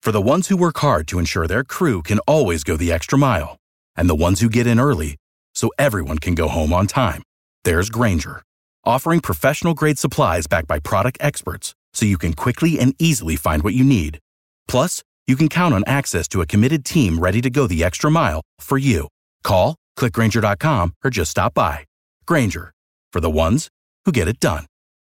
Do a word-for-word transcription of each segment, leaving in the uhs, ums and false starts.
For the ones who work hard to ensure their crew can always go the extra mile, and the ones who get in early so everyone can go home on time, there's Grainger, offering professional-grade supplies backed by product experts so you can quickly and easily find what you need. Plus, you can count on access to a committed team ready to go the extra mile for you. Call, click Grainger dot com, or just stop by. Grainger, for the ones who get it done.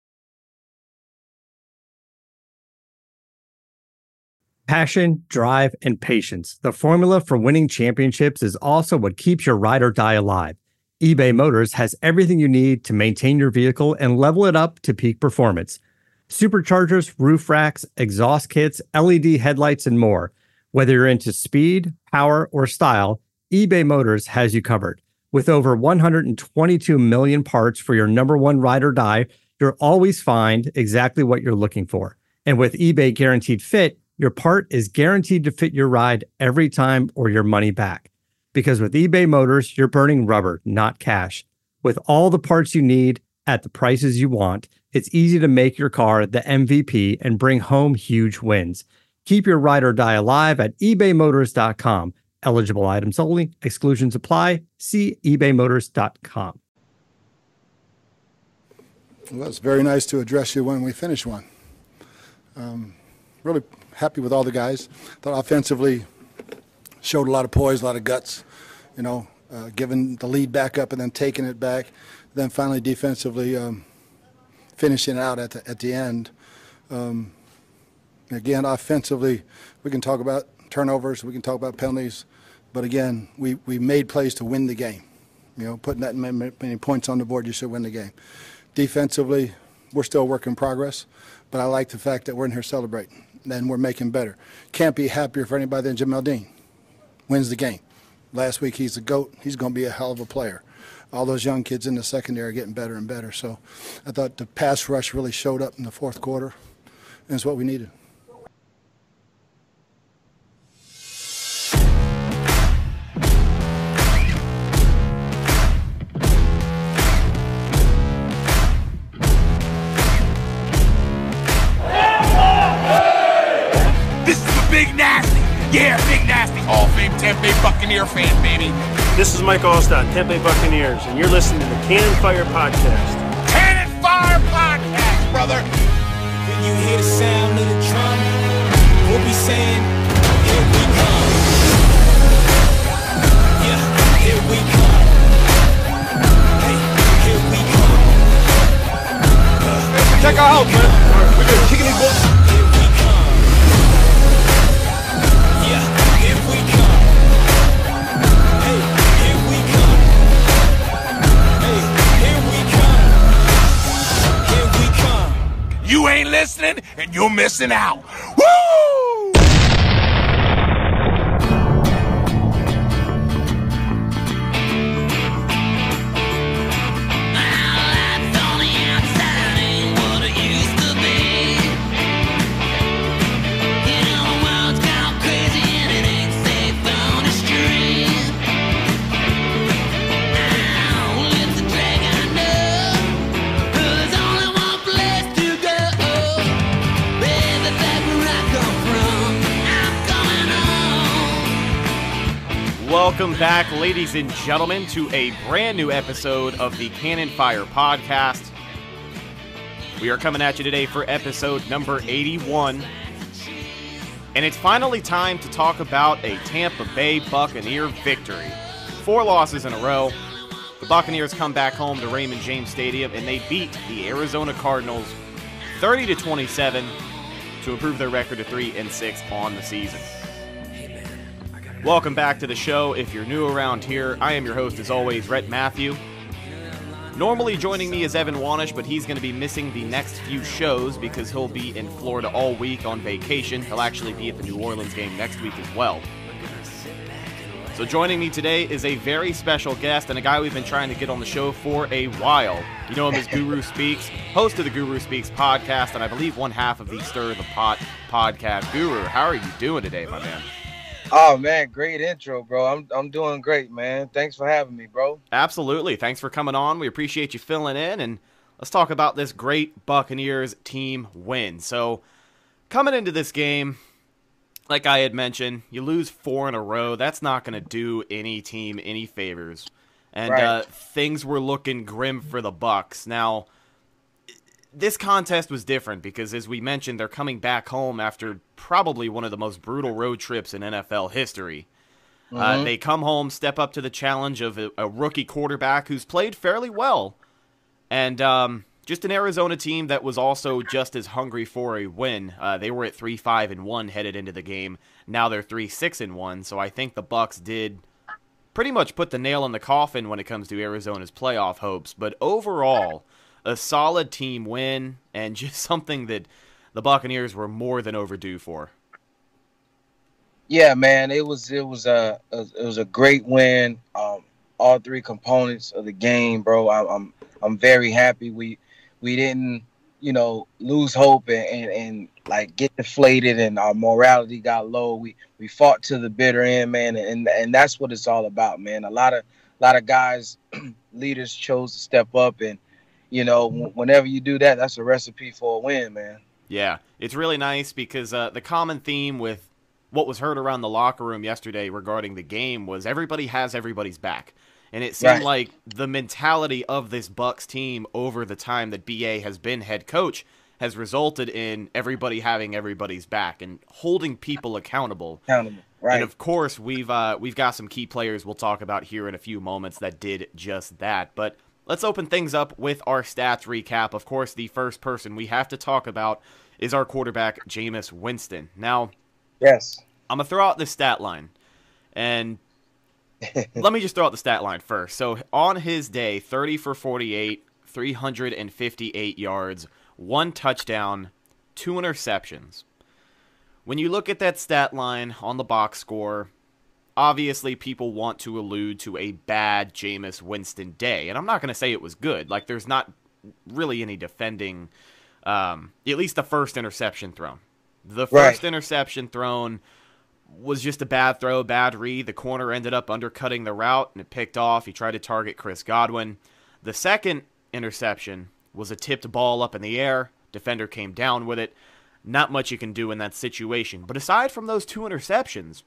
Passion, drive, and patience. The formula for winning championships is also what keeps your ride or die alive. eBay Motors has everything you need to maintain your vehicle and level it up to peak performance. Superchargers, roof racks, exhaust kits, L E D headlights, and more. Whether you're into speed, power, or style, eBay Motors has you covered. With over one hundred twenty-two million parts for your number one ride or die, you'll always find exactly what you're looking for. And with eBay Guaranteed Fit, your part is guaranteed to fit your ride every time or your money back. Because with eBay Motors, you're burning rubber, not cash. With all the parts you need at the prices you want, it's easy to make your car the M V P and bring home huge wins. Keep your ride or die alive at ebay motors dot com. Eligible items only. Exclusions apply. See ebay motors dot com. Well, it's very nice to address you when we finish one. Um, really happy with all the guys. Thought offensively showed a lot of poise, a lot of guts, you know, uh, giving the lead back up and then taking it back. Then finally defensively um, finishing it out at the, at the end. Um, again, offensively, we can talk about turnovers, we can talk about penalties, but again, we, we made plays to win the game. You know, putting that many, many points on the board, you should win the game. Defensively, we're still a work in progress, but I like the fact that we're in here celebrating, and we're making better. Can't be happier for anybody than Jamel Dean. Wins the game. Last week, he's the GOAT. He's going to be a hell of a player. All those young kids in the secondary are getting better and better. So I thought the pass rush really showed up in the fourth quarter, and it's what we needed. Big Nasty. Yeah, Big Nasty. Hall of Fame Tampa Bay Buccaneer fan, baby. This is Mike Allstott, Tampa Bay Buccaneers, and you're listening to the Cannon Fire Podcast. Cannon Fire Podcast, brother. When you hear the sound of the drum, we'll be saying, here we come. Yeah, here we come. Hey, here we come. Uh, Check our house, man. We're just kicking these balls. You ain't listening, and you're missing out. Woo! Welcome back, ladies and gentlemen, to a brand new episode of the Cannon Fire Podcast. We are coming at you today for episode number eighty-one. And it's finally time to talk about a Tampa Bay Buccaneer victory. Four losses in a row. The Buccaneers come back home to Raymond James Stadium and they beat the Arizona Cardinals thirty to twenty-seven to improve their record to three and six on the season. Welcome back to the show. If you're new around here, I am your host, as always, Rhett Matthew. Normally joining me is Evan Wanish, but he's going to be missing the next few shows because he'll be in Florida all week on vacation. He'll actually be at the New Orleans game next week as well. So joining me today is a very special guest and a guy we've been trying to get on the show for a while. You know him as Guru Speaks, host of the Guru Speaks podcast, and I believe one half of the Stir the Pot podcast. Guru, how are you doing today, my man? Oh, man, great intro, bro. I'm I'm doing great, man. Thanks for having me, bro. Absolutely. Thanks for coming on. We appreciate you filling in, and let's talk about this great Buccaneers team win. So, coming into this game, like I had mentioned, you lose four in a row. That's not going to do any team any favors. And Right. uh, things were looking grim for the Bucks. Now, this contest was different because, as we mentioned, they're coming back home after probably one of the most brutal road trips in N F L history. Mm-hmm. Uh, they come home, step up to the challenge of a, a rookie quarterback who's played fairly well, and um, just an Arizona team that was also just as hungry for a win. Uh, they were at three five and one headed into the game. Now they're three six and one. So I think the Bucks did pretty much put the nail in the coffin when it comes to Arizona's playoff hopes. But overall, a solid team win and just something that the Buccaneers were more than overdue for. Yeah, man, it was it was a, a it was a great win. Um, all three components of the game, bro. I, I'm I'm very happy. We we didn't, you know, lose hope and, and, and like get deflated and our morality got low. We we fought to the bitter end, man, and and that's what it's all about, man. A lot of a lot of guys, leaders chose to step up, and you know, whenever you do that, that's a recipe for a win, man. Yeah, it's really nice because uh, the common theme with what was heard around the locker room yesterday regarding the game was everybody has everybody's back. And it seemed Right. like the mentality of this Bucks team over the time that B A has been head coach has resulted in everybody having everybody's back and holding people accountable. Accountable, right? And of course, we've uh, we've got some key players we'll talk about here in a few moments that did just that. But let's open things up with our stats recap. Of course, the first person we have to talk about is our quarterback, Jameis Winston. Now, Yes. I'm going to throw out this stat line, and let me just throw out the stat line first. So on his day, thirty for forty-eight, three hundred fifty-eight yards, one touchdown, two interceptions. When you look at that stat line on the box score, obviously people want to allude to a bad Jameis Winston day, and I'm not going to say it was good. Like, there's not really any defending um, at least the first interception thrown. The first Right. interception thrown was just a bad throw, bad read. The corner ended up undercutting the route, and it picked off. He tried to target Chris Godwin. The second interception was a tipped ball up in the air. Defender came down with it. Not much you can do in that situation. But aside from those two interceptions,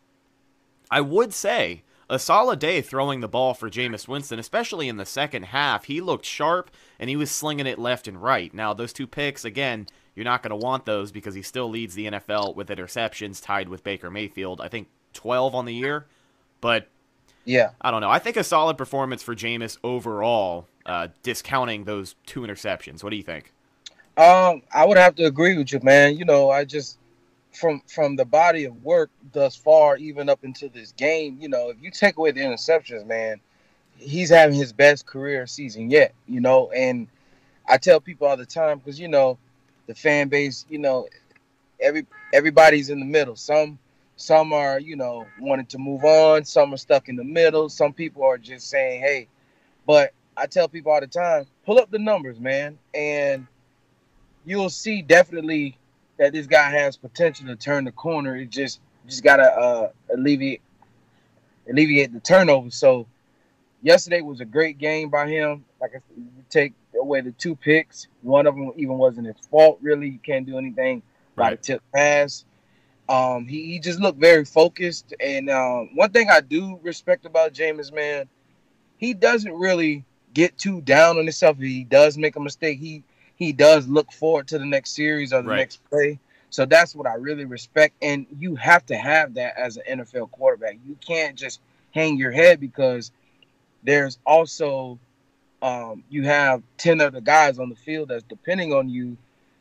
I would say a solid day throwing the ball for Jameis Winston, especially in the second half. He looked sharp, and he was slinging it left and right. Now, those two picks, again, you're not going to want those because he still leads the N F L with interceptions, tied with Baker Mayfield. I think twelve on the year. But, Yeah. I don't know. I think a solid performance for Jameis overall, uh, discounting those two interceptions. What do you think? Um, I would have to agree with you, man. You know, I just from from the body of work thus far, even up into this game, you know, if you take away the interceptions, man, he's having his best career season yet. You know, and I tell people all the time because you know, the fan base, you know, every everybody's in the middle. Some some are, you know, wanting to move on. Some are stuck in the middle. Some people are just saying, hey, but I tell people all the time, pull up the numbers, man, and you'll see definitely that this guy has potential to turn the corner. It just just gotta uh, alleviate alleviate the turnover. So yesterday was a great game by him. Like I said, you take away the two picks. One of them even wasn't his fault, really. You can't do anything by Right. the tip pass. Um, he, he just looked very focused. And um, one thing I do respect about Jameis, man, he doesn't really get too down on himself. If he does make a mistake, he he does look forward to the next series or the Right. next play. So that's what I really respect. And you have to have that as an N F L quarterback. You can't just hang your head because there's also um, you have ten other guys on the field that's depending on you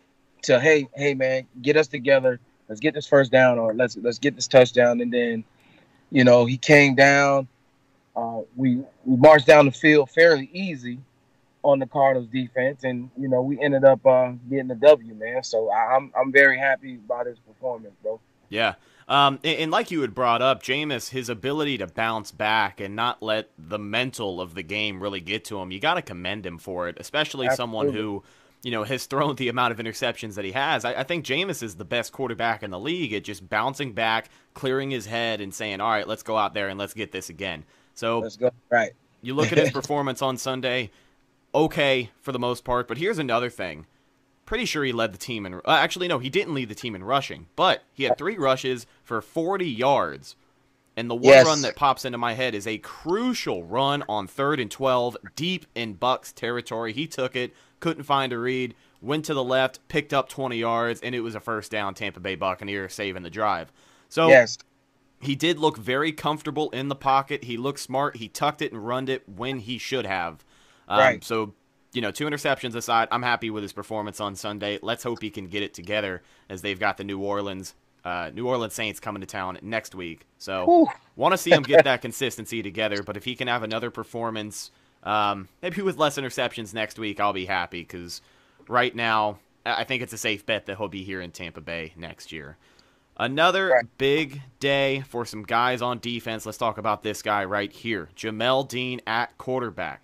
to, hey, hey, man, get us together. Let's get this first down or let's let's get this touchdown. And then, you know, he came down. Uh, we, we marched down the field fairly easy on the Cardinals defense, and you know we ended up uh, getting the W, man. So I, I'm I'm very happy about his performance, bro. Yeah. Um, and, and like you had brought up, Jameis, his ability to bounce back and not let the mental of the game really get to him, you got to commend him for it, especially someone Absolutely. who, you know, has thrown the amount of interceptions that he has. I, I think Jameis is the best quarterback in the league at just bouncing back, clearing his head, and saying, all right, let's go out there and let's get this again. So Let's go. Right. you look at his performance on Sunday, okay for the most part, but here's another thing. pretty sure he led the team in, uh, actually, no, he didn't lead the team in rushing, but he had three rushes for forty yards. And the one Yes. run that pops into my head is a crucial run on third and twelve, deep in Bucs territory. He took it, couldn't find a read, went to the left, picked up twenty yards, and it was a first down. Tampa Bay Buccaneers saving the drive. So Yes. he did look very comfortable in the pocket. He looked smart. He tucked it and runned it when he should have. Um, Right. So, you know, two interceptions aside, I'm happy with his performance on Sunday. Let's hope he can get it together as they've got the New Orleans uh, New Orleans Saints coming to town next week. So, want to see him get that consistency together. But if he can have another performance, um, maybe with less interceptions next week, I'll be happy because right now I think it's a safe bet that he'll be here in Tampa Bay next year. Another Right. big day for some guys on defense. Let's talk about this guy right here. Jamel Dean at quarterback.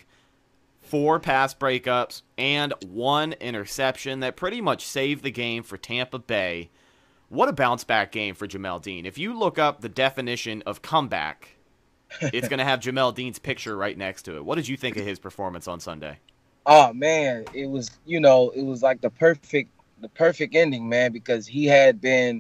Four pass breakups and one interception that pretty much saved the game for Tampa Bay. What a bounce back game for Jamel Dean. If you look up the definition of comeback, it's going to have Jamel Dean's picture right next to it. What did you think of his performance on Sunday? Oh man, it was, you know, it was like the perfect the perfect ending, man, because he had been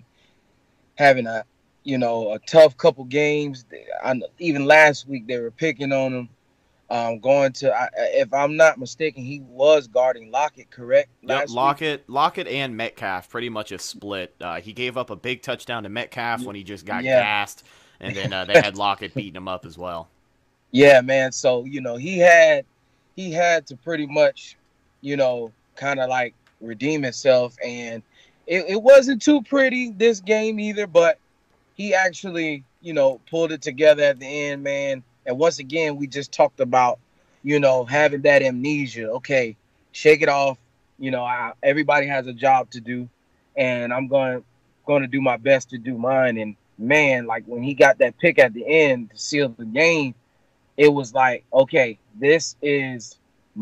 having a, you know, a tough couple games. I, even last week they were picking on him. Um, going to, I, if I'm not mistaken, he was guarding Lockett, correct? Yep, Last week? Lockett, Lockett and Metcalf pretty much a split. Uh, he gave up a big touchdown to Metcalf when he just got Yeah. gassed, and then uh, they had Lockett beating him up as well. Yeah, man. So, you know, he had he had to pretty much, you know, kind of like redeem himself. And it, it wasn't too pretty this game either, but he actually, you know, pulled it together at the end, man. And once again, we just talked about, you know, having that amnesia. Okay, shake it off. You know, I, everybody has a job to do, and I'm going going to do my best to do mine. And man, like when he got that pick at the end to seal the game, it was like, okay, this is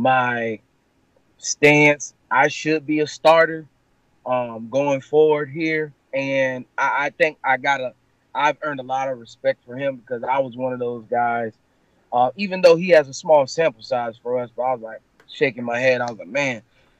my stance. I should be a starter um, going forward here, and I, I think I gotta. I've earned a lot of respect for him because I was one of those guys, uh, even though he has a small sample size for us, but I was like shaking my head. I was like, man,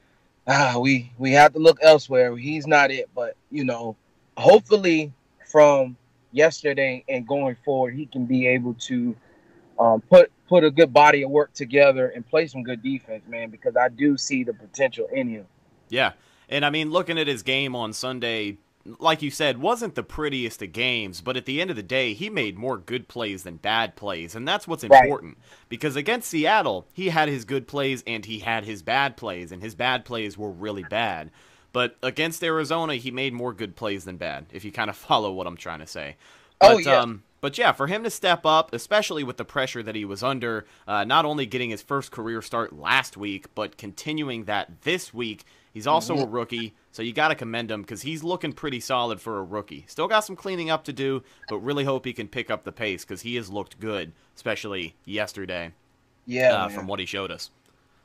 ah, we, we have to look elsewhere. He's not it. But, you know, hopefully from yesterday and going forward, he can be able to um, put, put a good body of work together and play some good defense, man, because I do see the potential in him. Yeah, and I mean, looking at his game on Sunday, like you said, wasn't the prettiest of games, but at the end of the day, he made more good plays than bad plays, and that's what's important. Right. Because against Seattle, he had his good plays and he had his bad plays, and his bad plays were really bad. But against Arizona, he made more good plays than bad, if you kind of follow what I'm trying to say. But, oh, yeah. Um, but yeah, for him to step up, especially with the pressure that he was under, uh, not only getting his first career start last week, but continuing that this week. He's also a rookie, so you got to commend him because he's looking pretty solid for a rookie. Still got some cleaning up to do, but really hope he can pick up the pace because he has looked good, especially yesterday. Yeah, uh, from what he showed us.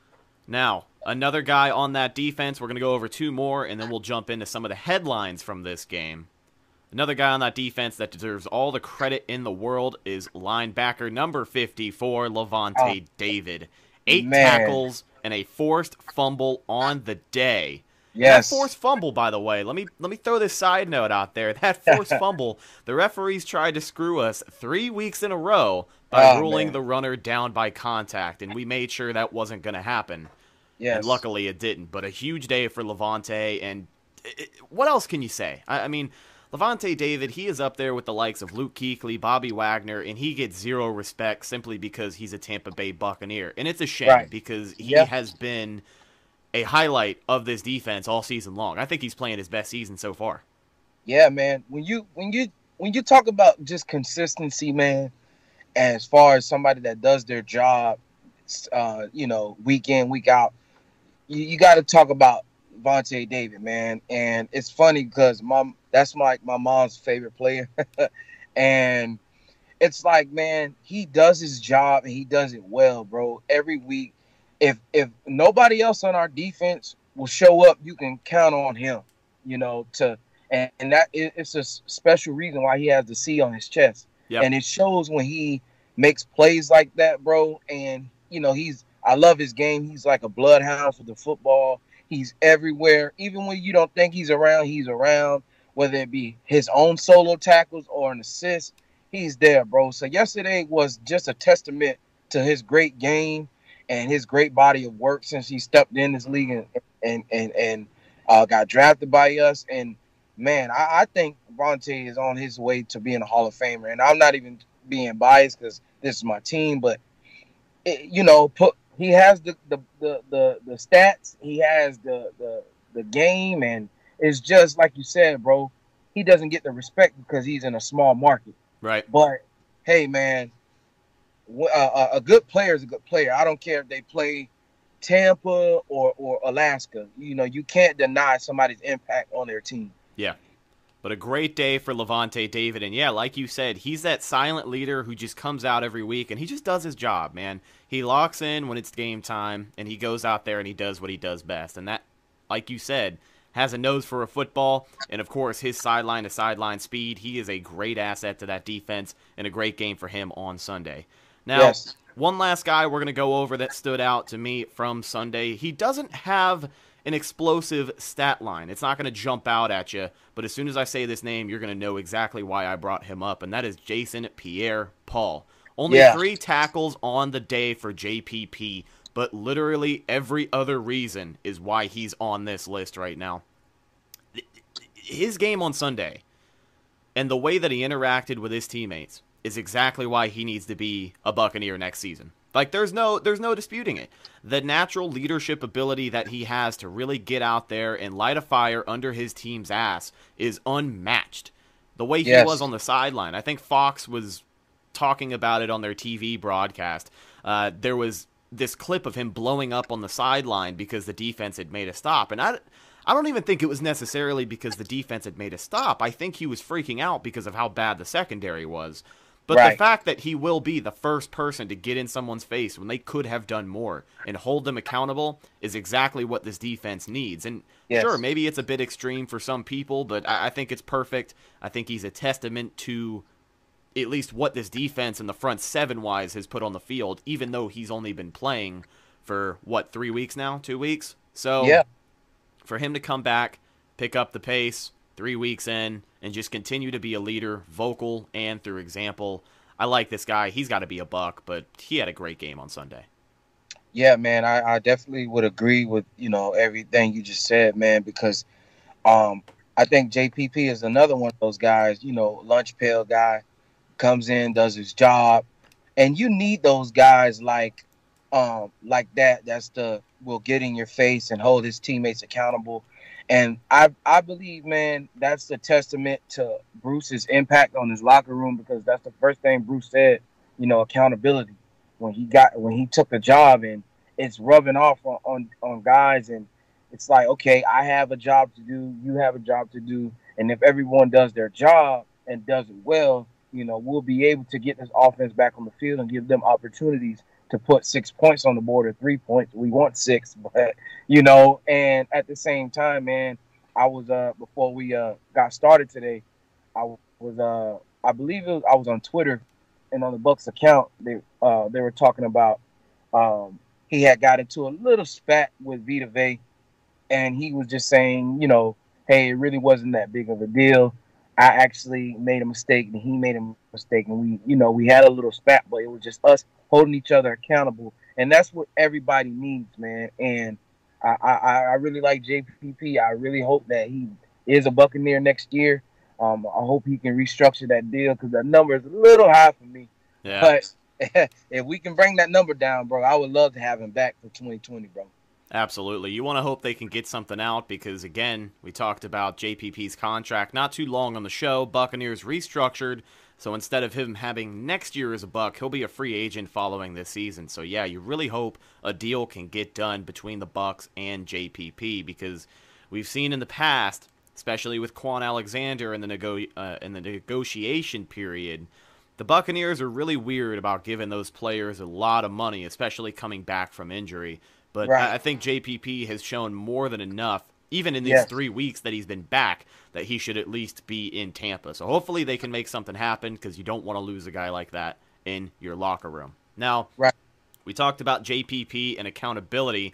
Now, another guy on that defense. We're going to go over two more, and then we'll jump into some of the headlines from this game. Another guy on that defense that deserves all the credit in the world is linebacker number fifty-four, Lavonte oh, David. Eight man. tackles and a forced fumble on the day. Yes. That forced fumble, by the way, let me let me throw this side note out there. That forced fumble, the referees tried to screw us three weeks in a row by oh, ruling man. the runner down by contact, and we made sure that wasn't going to happen. Yes. And luckily it didn't. But a huge day for Lavonte, and it, what else can you say? I, I mean, Lavonte David, he is up there with the likes of Luke Kuechly, Bobby Wagner, and he gets zero respect simply because he's a Tampa Bay Buccaneer. And it's a shame right. because he yep. has been a highlight of this defense all season long. I think he's playing his best season so far. Yeah, man. When you when you when you talk about just consistency, man, as far as somebody that does their job, uh, you know, week in, week out, you, you got to talk about Lavonte David, man. And it's funny because mom, that's my my mom's favorite player, and it's like, man, he does his job and he does it well, bro. Every week, if if nobody else on our defense will show up, you can count on him, you know, to and, and that it's a special reason why he has the C on his chest, yep. and it shows when he makes plays like that, bro. And you know, he's I love his game. He's like a bloodhound for the football. He's everywhere. Even when you don't think he's around, he's around. Whether it be his own solo tackles or an assist, he's there, bro. So yesterday was just a testament to his great game and his great body of work since he stepped in this league and and and, and uh, got drafted by us. And man, I, I think Vontae is on his way to being a Hall of Famer. And I'm not even being biased because this is my team, but it, you know, put he has the the, the the the stats, he has the the the game, and it's just like you said, bro. He doesn't get the respect because he's in a small market. Right. But hey, man, a, a good player is a good player. I don't care if they play Tampa or or Alaska. You know, you can't deny somebody's impact on their team. Yeah. But a great day for Lavonte David. And yeah, like you said, he's that silent leader who just comes out every week and he just does his job, man. He locks in when it's game time and he goes out there and he does what he does best. And that, like you said, has a nose for a football. And of course, his sideline to sideline speed. He is a great asset to that defense and a great game for him on Sunday. Now, yes. One last guy we're going to go over that stood out to me from Sunday. He doesn't have an explosive stat line. It's not going to jump out at you, but as soon as I say this name, you're going to know exactly why I brought him up, and that is Jason Pierre-Paul. Only yeah. three tackles on the day for J P P, but literally every other reason is why he's on this list right now. His game on Sunday and the way that he interacted with his teammates is exactly why he needs to be a Buccaneer next season. Like, there's no there's no disputing it. The natural leadership ability that he has to really get out there and light a fire under his team's ass is unmatched. The way he yes. was on the sideline, I think Fox was talking about it on their T V broadcast. Uh, there was this clip of him blowing up on the sideline because the defense had made a stop. And I, I don't even think it was necessarily because the defense had made a stop. I think he was freaking out because of how bad the secondary was. But right. the fact that he will be the first person to get in someone's face when they could have done more and hold them accountable is exactly what this defense needs. And yes. sure, maybe it's a bit extreme for some people, but I, I think it's perfect. I think he's a testament to at least what this defense in the front seven-wise has put on the field, even though he's only been playing for, what, three weeks now? Two weeks? So yeah. for him to come back, pick up the pace three weeks in, and just continue to be a leader, vocal and through example. I like this guy. He's got to be a Buck, but he had a great game on Sunday. Yeah, man, I, I definitely would agree with, you know, everything you just said, man, because um, I think J P P is another one of those guys, you know, lunch pail guy, comes in, does his job, and you need those guys like um, like that. That's the will get in your face and hold his teammates accountable. And I I believe, man, that's a testament to Bruce's impact on his locker room, because that's the first thing Bruce said, you know, accountability when he got when he took the job, and it's rubbing off on, on, on guys. And it's like, okay, I have a job to do, you have a job to do. And if everyone does their job and does it well, you know, we'll be able to get this offense back on the field and give them opportunities to put six points on the board or three points. We want six, but, you know, and at the same time, man, I was, uh, before we uh, got started today, I was, uh, I believe it was, I was on Twitter, and on the Bucs account, they, uh, they were talking about um, he had got into a little spat with Vita Vea, and he was just saying, you know, hey, it really wasn't that big of a deal. I actually made a mistake, and he made a mistake, and we, you know, we had a little spat, but it was just us holding each other accountable, and that's what everybody needs, man. And I, I, I really like J P P. I really hope that he is a Buccaneer next year. Um, I hope he can restructure that deal, because the number is a little high for me. Yeah. But if we can bring that number down, bro, I would love to have him back for twenty twenty, bro. Absolutely. You want to hope they can get something out because, again, we talked about J P P's contract not too long on the show. Buccaneers restructured, so instead of him having next year as a Buck, he'll be a free agent following this season. So, yeah, you really hope a deal can get done between the Bucs and J P P, because we've seen in the past, especially with Quan Alexander in the, nego- uh, in the negotiation period, the Buccaneers are really weird about giving those players a lot of money, especially coming back from injury. But right. I think J P P has shown more than enough, even in these yes. three weeks that he's been back, that he should at least be in Tampa. So hopefully they can make something happen, because you don't want to lose a guy like that in your locker room. Now, right. we talked about J P P and accountability.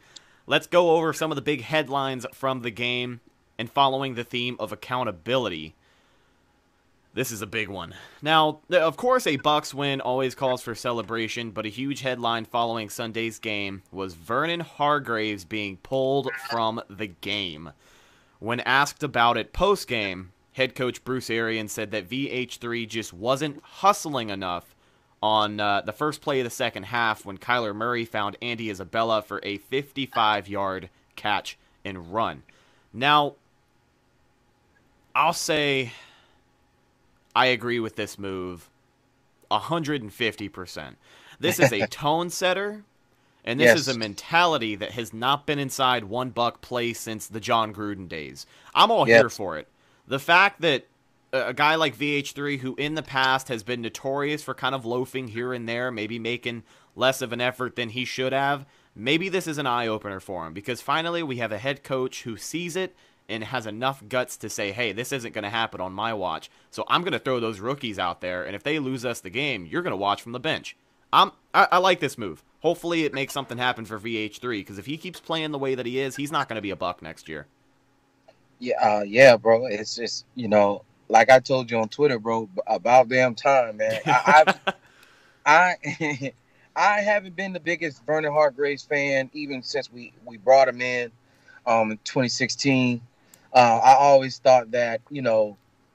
let's go over some of the big headlines from the game, and following the theme of accountability. This is a big one. Now, of course, a Bucks win always calls for celebration, but a huge headline following Sunday's game was Vernon Hargreaves being pulled from the game. When asked about it post-game, head coach Bruce Arians said that V H three just wasn't hustling enough on uh, the first play of the second half when Kyler Murray found Andy Isabella for a fifty-five-yard catch and run. Now, I'll say I agree with this move one hundred fifty percent. This is a tone setter, and this Yes. is a mentality that has not been inside one Buck play since the John Gruden days. I'm all Yes. here for it. The fact that a guy like V H three, who in the past has been notorious for kind of loafing here and there, maybe making less of an effort than he should have, maybe this is an eye-opener for him, because finally we have a head coach who sees it and has enough guts to say, hey, this isn't going to happen on my watch, so I'm going to throw those rookies out there, and if they lose us the game, you're going to watch from the bench. I'm, I, I like this move. Hopefully it makes something happen for V H three, because if he keeps playing the way that he is, he's not going to be a Buck next year. Yeah, uh, yeah, bro. It's just, you know, like I told you on Twitter, bro, about damn time, man. I I, I, I haven't been the biggest Vernon Hargreaves fan even since we, we brought him in um, in twenty sixteen. Uh, I always thought that, you know,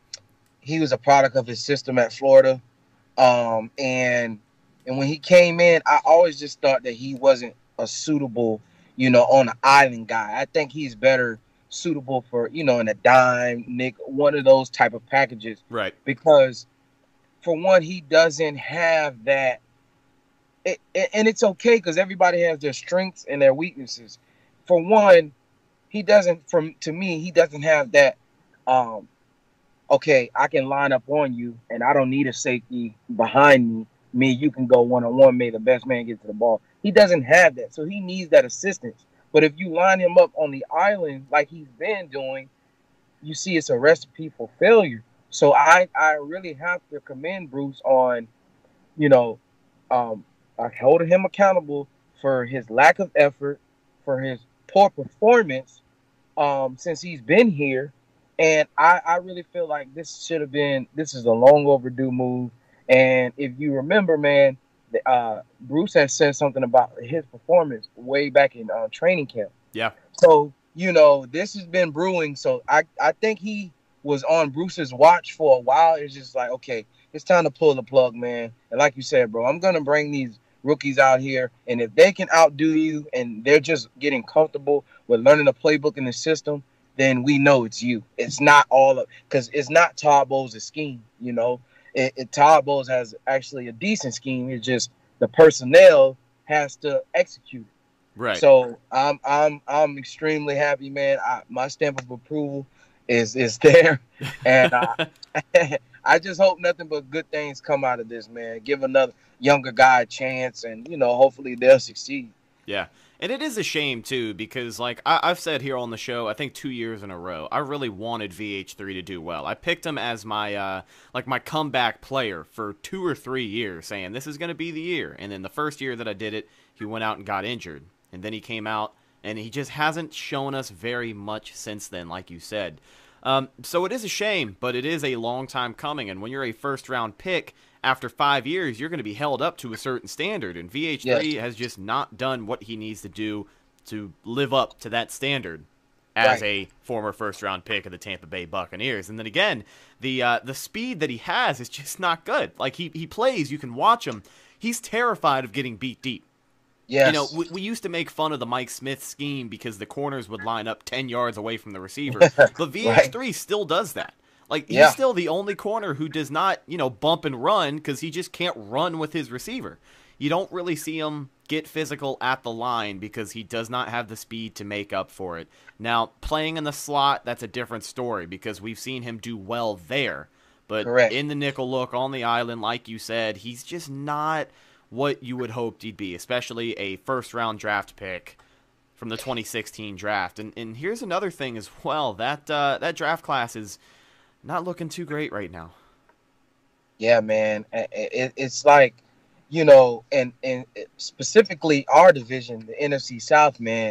he was a product of his system at Florida. Um, and and when he came in, I always just thought that he wasn't a suitable, you know, on an island guy. I think he's better suitable for, you know, in a dime, Nick, one of those type of packages. Right. Because, for one, he doesn't have that. It, and it's okay because everybody has their strengths and their weaknesses. For one, he doesn't, from to me, he doesn't have that, um, okay, I can line up on you and I don't need a safety behind me. Me, you can go one-on-one, may the best man get to the ball. He doesn't have that, so he needs that assistance. But if you line him up on the island like he's been doing, you see it's a recipe for failure. So I, I really have to commend Bruce on, you know, um, holding him accountable for his lack of effort, for his poor performance um, since he's been here. And I, I really feel like this should have been, this is a long overdue move. And if you remember, man, uh, Bruce has said something about his performance way back in uh, training camp. Yeah. So, you know, this has been brewing. So I, I think he was on Bruce's watch for a while. It's just like, okay, it's time to pull the plug, man. And like you said, bro, I'm going to bring these rookies out here. And if they can outdo you and they're just getting comfortable with learning the playbook and the system, then we know it's you. It's not all of, because it's not Todd Bowles' scheme, you know. It, it, Todd Bowles has actually a decent scheme. It's just the personnel has to execute it. Right. So I'm I'm I'm extremely happy, man. I, my stamp of approval is is there, and I, I just hope nothing but good things come out of this, man. Give another younger guy a chance, and you know, hopefully they'll succeed. Yeah. And it is a shame, too, because, like, I- I've said here on the show, I think two years in a row, I really wanted V H three to do well. I picked him as my, uh, like, my comeback player for two or three years, saying this is going to be the year. And then the first year that I did it, he went out and got injured. And then he came out, and he just hasn't shown us very much since then, like you said. Um, so it is a shame, but it is a long time coming. And when you're a first-round pick, after five years, you're going to be held up to a certain standard, and V H three Yes. has just not done what he needs to do to live up to that standard as Right. a former first-round pick of the Tampa Bay Buccaneers. And then again, the uh, the speed that he has is just not good. Like, he, he plays, you can watch him. He's terrified of getting beat deep. Yes. You know, we, we used to make fun of the Mike Smith scheme because the corners would line up ten yards away from the receiver, but V H three Right. still does that. Like, he's Yeah. still the only corner who does not, you know, bump and run because he just can't run with his receiver. You don't really see him get physical at the line because he does not have the speed to make up for it. Now, playing in the slot, that's a different story because we've seen him do well there. But Correct. in the nickel look on the island, like you said, he's just not what you would hope he'd be, especially a first-round draft pick from the twenty sixteen draft. And and here's another thing as well. That uh, that draft class is not looking too great right now. Yeah, man. It, it, it's like, you know, and, and specifically our division, the N F C South, man,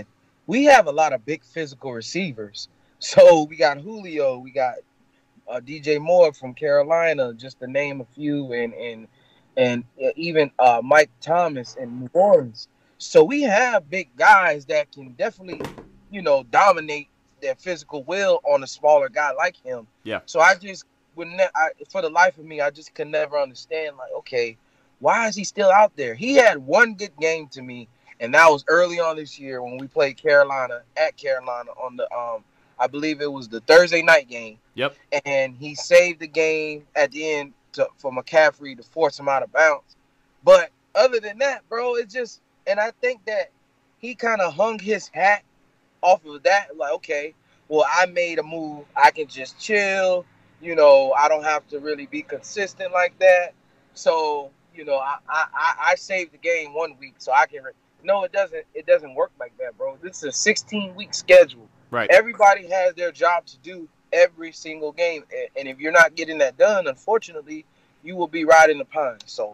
we have a lot of big physical receivers. So we got Julio, we got uh, D J Moore from Carolina, just to name a few, and and and even uh, Mike Thomas in New Orleans. So we have big guys that can definitely, you know, dominate their physical will on a smaller guy like him. Yeah. So I just would ne- I, for the life of me, I just could never understand, like, okay, why is he still out there? He had one good game to me, and that was early on this year when we played Carolina at Carolina on the um I believe it was the Thursday night game. Yep. And he saved the game at the end to, for McCaffrey to force him out of bounds. But other than that, bro, it's just, and I think that he kind of hung his hat off of that. Like, okay, well, I made a move. I can just chill. You know, I don't have to really be consistent like that. So, you know, I I, I saved the game one week, so I can. Re- no, it doesn't. It doesn't work like that, bro. This is a sixteen week schedule. Right. Everybody has their job to do every single game, and if you're not getting that done, unfortunately, you will be riding the pine. So,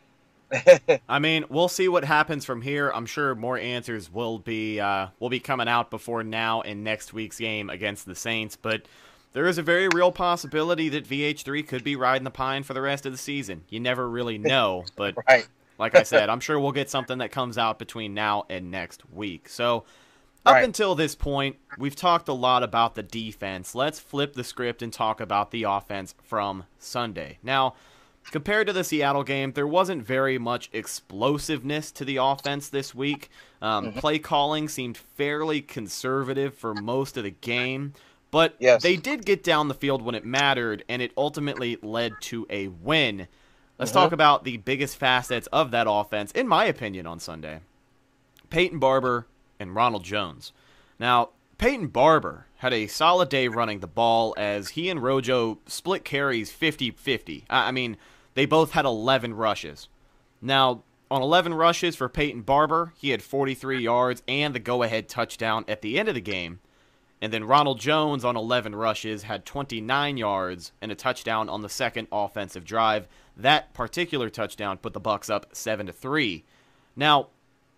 I mean, we'll see what happens from here. I'm sure more answers will be uh, will be coming out before now in next week's game against the Saints, but there is a very real possibility that V H three could be riding the pine for the rest of the season. You never really know, but right. Like I said, I'm sure we'll get something that comes out between now and next week. So, up Right. until this point, we've talked a lot about the defense. Let's flip the script and talk about the offense from Sunday. Now, compared to the Seattle game, there wasn't very much explosiveness to the offense this week. Um, Mm-hmm. Play calling seemed fairly conservative for most of the game, but Yes. they did get down the field when it mattered, and it ultimately led to a win. Let's Mm-hmm. talk about the biggest facets of that offense, in my opinion, on Sunday. Peyton Barber and Ronald Jones. Now, Peyton Barber had a solid day running the ball as he and Rojo split carries fifty-fifty. I mean, they both had eleven rushes. Now, on eleven rushes for Peyton Barber, he had forty-three yards and the go-ahead touchdown at the end of the game. And then Ronald Jones on eleven rushes had twenty-nine yards and a touchdown on the second offensive drive. That particular touchdown put the Bucs up seven to three. Now,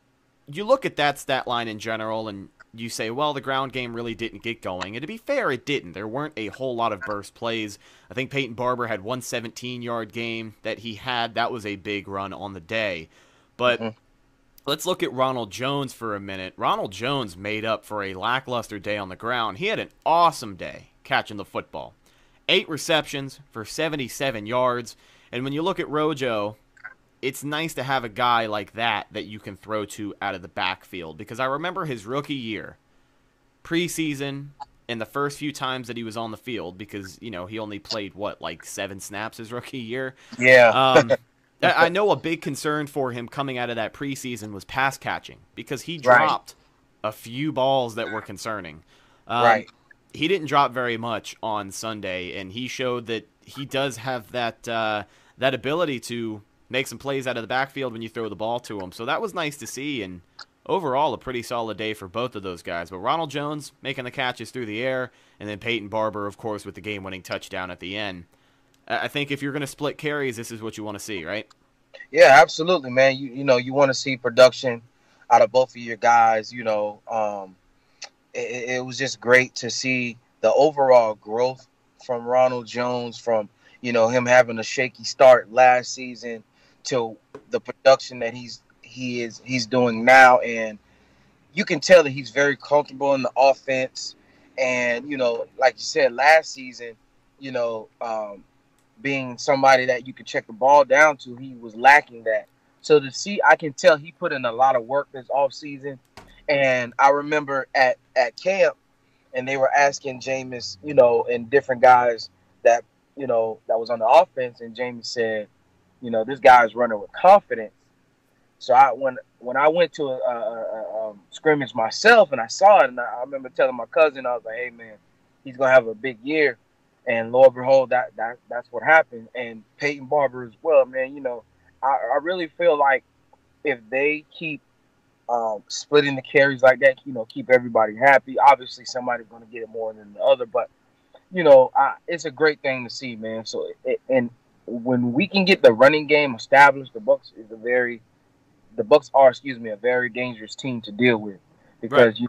you look at that stat line in general and you say, well, the ground game really didn't get going. And to be fair, it didn't. There weren't a whole lot of burst plays. I think Peyton Barber had one seventeen-yard game that he had. That was a big run on the day. But Mm-hmm. let's look at Ronald Jones for a minute. Ronald Jones made up for a lackluster day on the ground. He had an awesome day catching the football. Eight receptions for seventy-seven yards. And when you look at Rojo, it's nice to have a guy like that that you can throw to out of the backfield. Because I remember his rookie year, preseason, and the first few times that he was on the field, because, you know, he only played, what, like seven snaps his rookie year? Yeah. Um, I I know a big concern for him coming out of that preseason was pass catching, because he Right. dropped a few balls that were concerning. Um, Right. He didn't drop very much on Sunday, and he showed that he does have that uh, that ability to make some plays out of the backfield when you throw the ball to him. So that was nice to see, and overall a pretty solid day for both of those guys. But Ronald Jones making the catches through the air, and then Peyton Barber, of course, with the game-winning touchdown at the end. I I think if you're going to split carries, this is what you want to see, right? Yeah, absolutely, man. You you know, you want to see production out of both of your guys. You know, um, it, it was just great to see the overall growth from Ronald Jones, from, you know, him having a shaky start last season to the production that he's he is he's doing now, and you can tell that he's very comfortable in the offense. And, you know, like you said, last season, you know, um, being somebody that you could check the ball down to, he was lacking that. So to see, I can tell he put in a lot of work this offseason. And I remember at, at camp, and they were asking Jameis, you know, and different guys that, you know, that was on the offense. And Jameis said, you know, this guy's running with confidence. So I when when I went to a, a, a, a scrimmage myself and I saw it, and I, I remember telling my cousin, I was like, hey, man, he's going to have a big year. And lo and behold, that, that that's what happened. And Peyton Barber as well, man. You know, I, I really feel like if they keep um, splitting the carries like that, you know, keep everybody happy. Obviously, somebody's going to get it more than the other. But, you know, I, it's a great thing to see, man. So, it, and when we can get the running game established, the Bucs is a very – the Bucs are, excuse me, a very dangerous team to deal with. Because, Right. you know,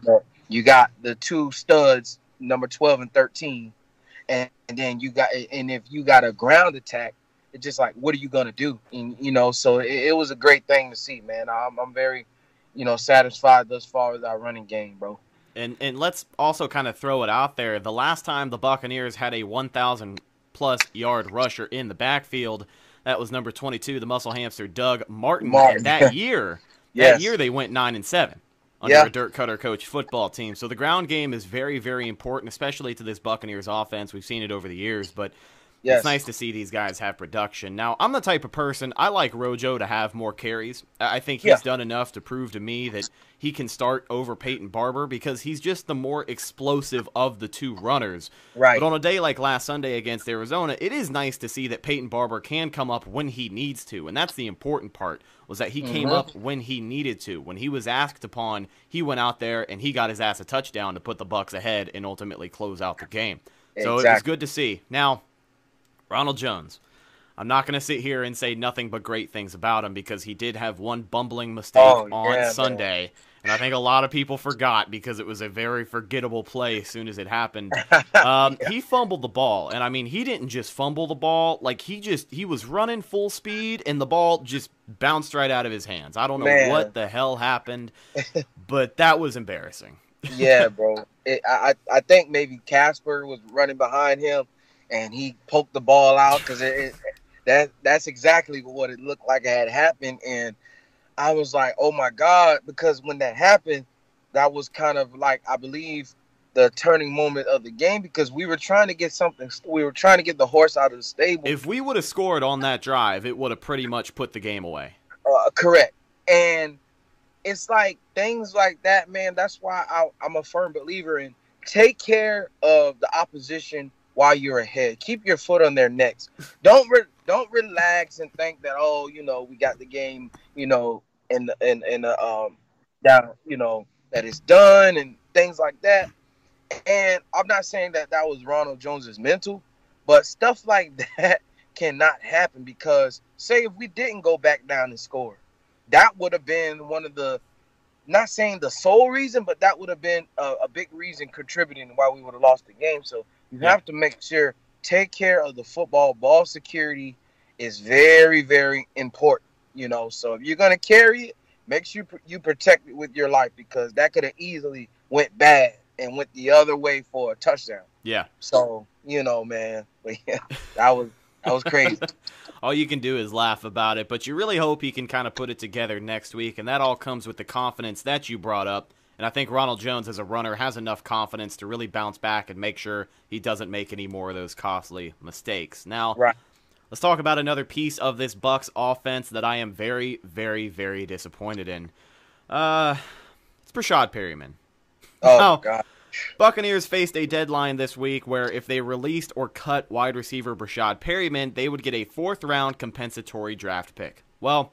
You got the two studs, number twelve and thirteen, and, and then you got, and if you got a ground attack, it's just like, what are you gonna do? And you know, so it, it was a great thing to see, man. I'm, I'm very, you know, satisfied thus far with our running game, bro. And and let's also kind of throw it out there. The last time the Buccaneers had a one thousand plus yard rusher in the backfield, that was number twenty-two, the muscle hamster Doug Martin. Martin. And that year, Yes. that year they went nine and seven under Yeah. a Dirk Cutter coach football team. So the ground game is very, very important, especially to this Buccaneers offense. We've seen it over the years, but Yes. it's nice to see these guys have production. Now, I'm the type of person, I like Rojo to have more carries. I think he's Yeah. done enough to prove to me that he can start over Peyton Barber because he's just the more explosive of the two runners. Right. But on a day like last Sunday against Arizona, it is nice to see that Peyton Barber can come up when he needs to, and that's the important part, was that he came Mhm. up when he needed to. When he was asked upon, he went out there and he got his ass a touchdown to put the Bucs ahead and ultimately close out the game. So it was Exactly. good to see. Now, Ronald Jones. I'm not going to sit here and say nothing but great things about him because he did have one bumbling mistake Oh, on yeah, Sunday. Man. And I think a lot of people forgot because it was a very forgettable play as soon as it happened. Um, Yeah. He fumbled the ball. And I mean, he didn't just fumble the ball. Like, he just, he was running full speed and the ball just bounced right out of his hands. I don't know Man. what the hell happened, but that was embarrassing. Yeah, bro. It, I I I think maybe Casper was running behind him, and he poked the ball out because it, it that that's exactly what it looked like it had happened. And I was like, oh my God, because when that happened, that was kind of like, I believe, the turning moment of the game because we were trying to get something. We were trying to get the horse out of the stable. If we would have scored on that drive, it would have pretty much put the game away. Uh, correct. And it's like things like that, man. That's why I, I'm a firm believer in take care of the opposition while you're ahead. Keep your foot on their necks. Don't re- don't relax and think that, oh, you know, we got the game, you know, in the, in in the um down, you know, that it's done and things like that. And I'm not saying that that was Ronald Jones's mental, but stuff like that cannot happen because say if we didn't go back down and score, that would have been one of the, not saying the sole reason, but that would have been a, a big reason contributing why we would have lost the game. So you Yeah. have to make sure, take care of the football. Ball security is very, very important, you know. So if you're going to carry it, make sure you protect it with your life because that could have easily went bad and went the other way for a touchdown. Yeah. So, you know, man, but yeah, that was that was crazy. All you can do is laugh about it, but you really hope he can kind of put it together next week, and that all comes with the confidence that you brought up. And I think Ronald Jones, as a runner, has enough confidence to really bounce back and make sure he doesn't make any more of those costly mistakes. Now, Right. let's talk about another piece of this Bucs offense that I am very, very, very disappointed in. Uh, it's Breshad Perriman. Oh, Now, God. Buccaneers faced a deadline this week where if they released or cut wide receiver Breshad Perriman, they would get a fourth-round compensatory draft pick. Well,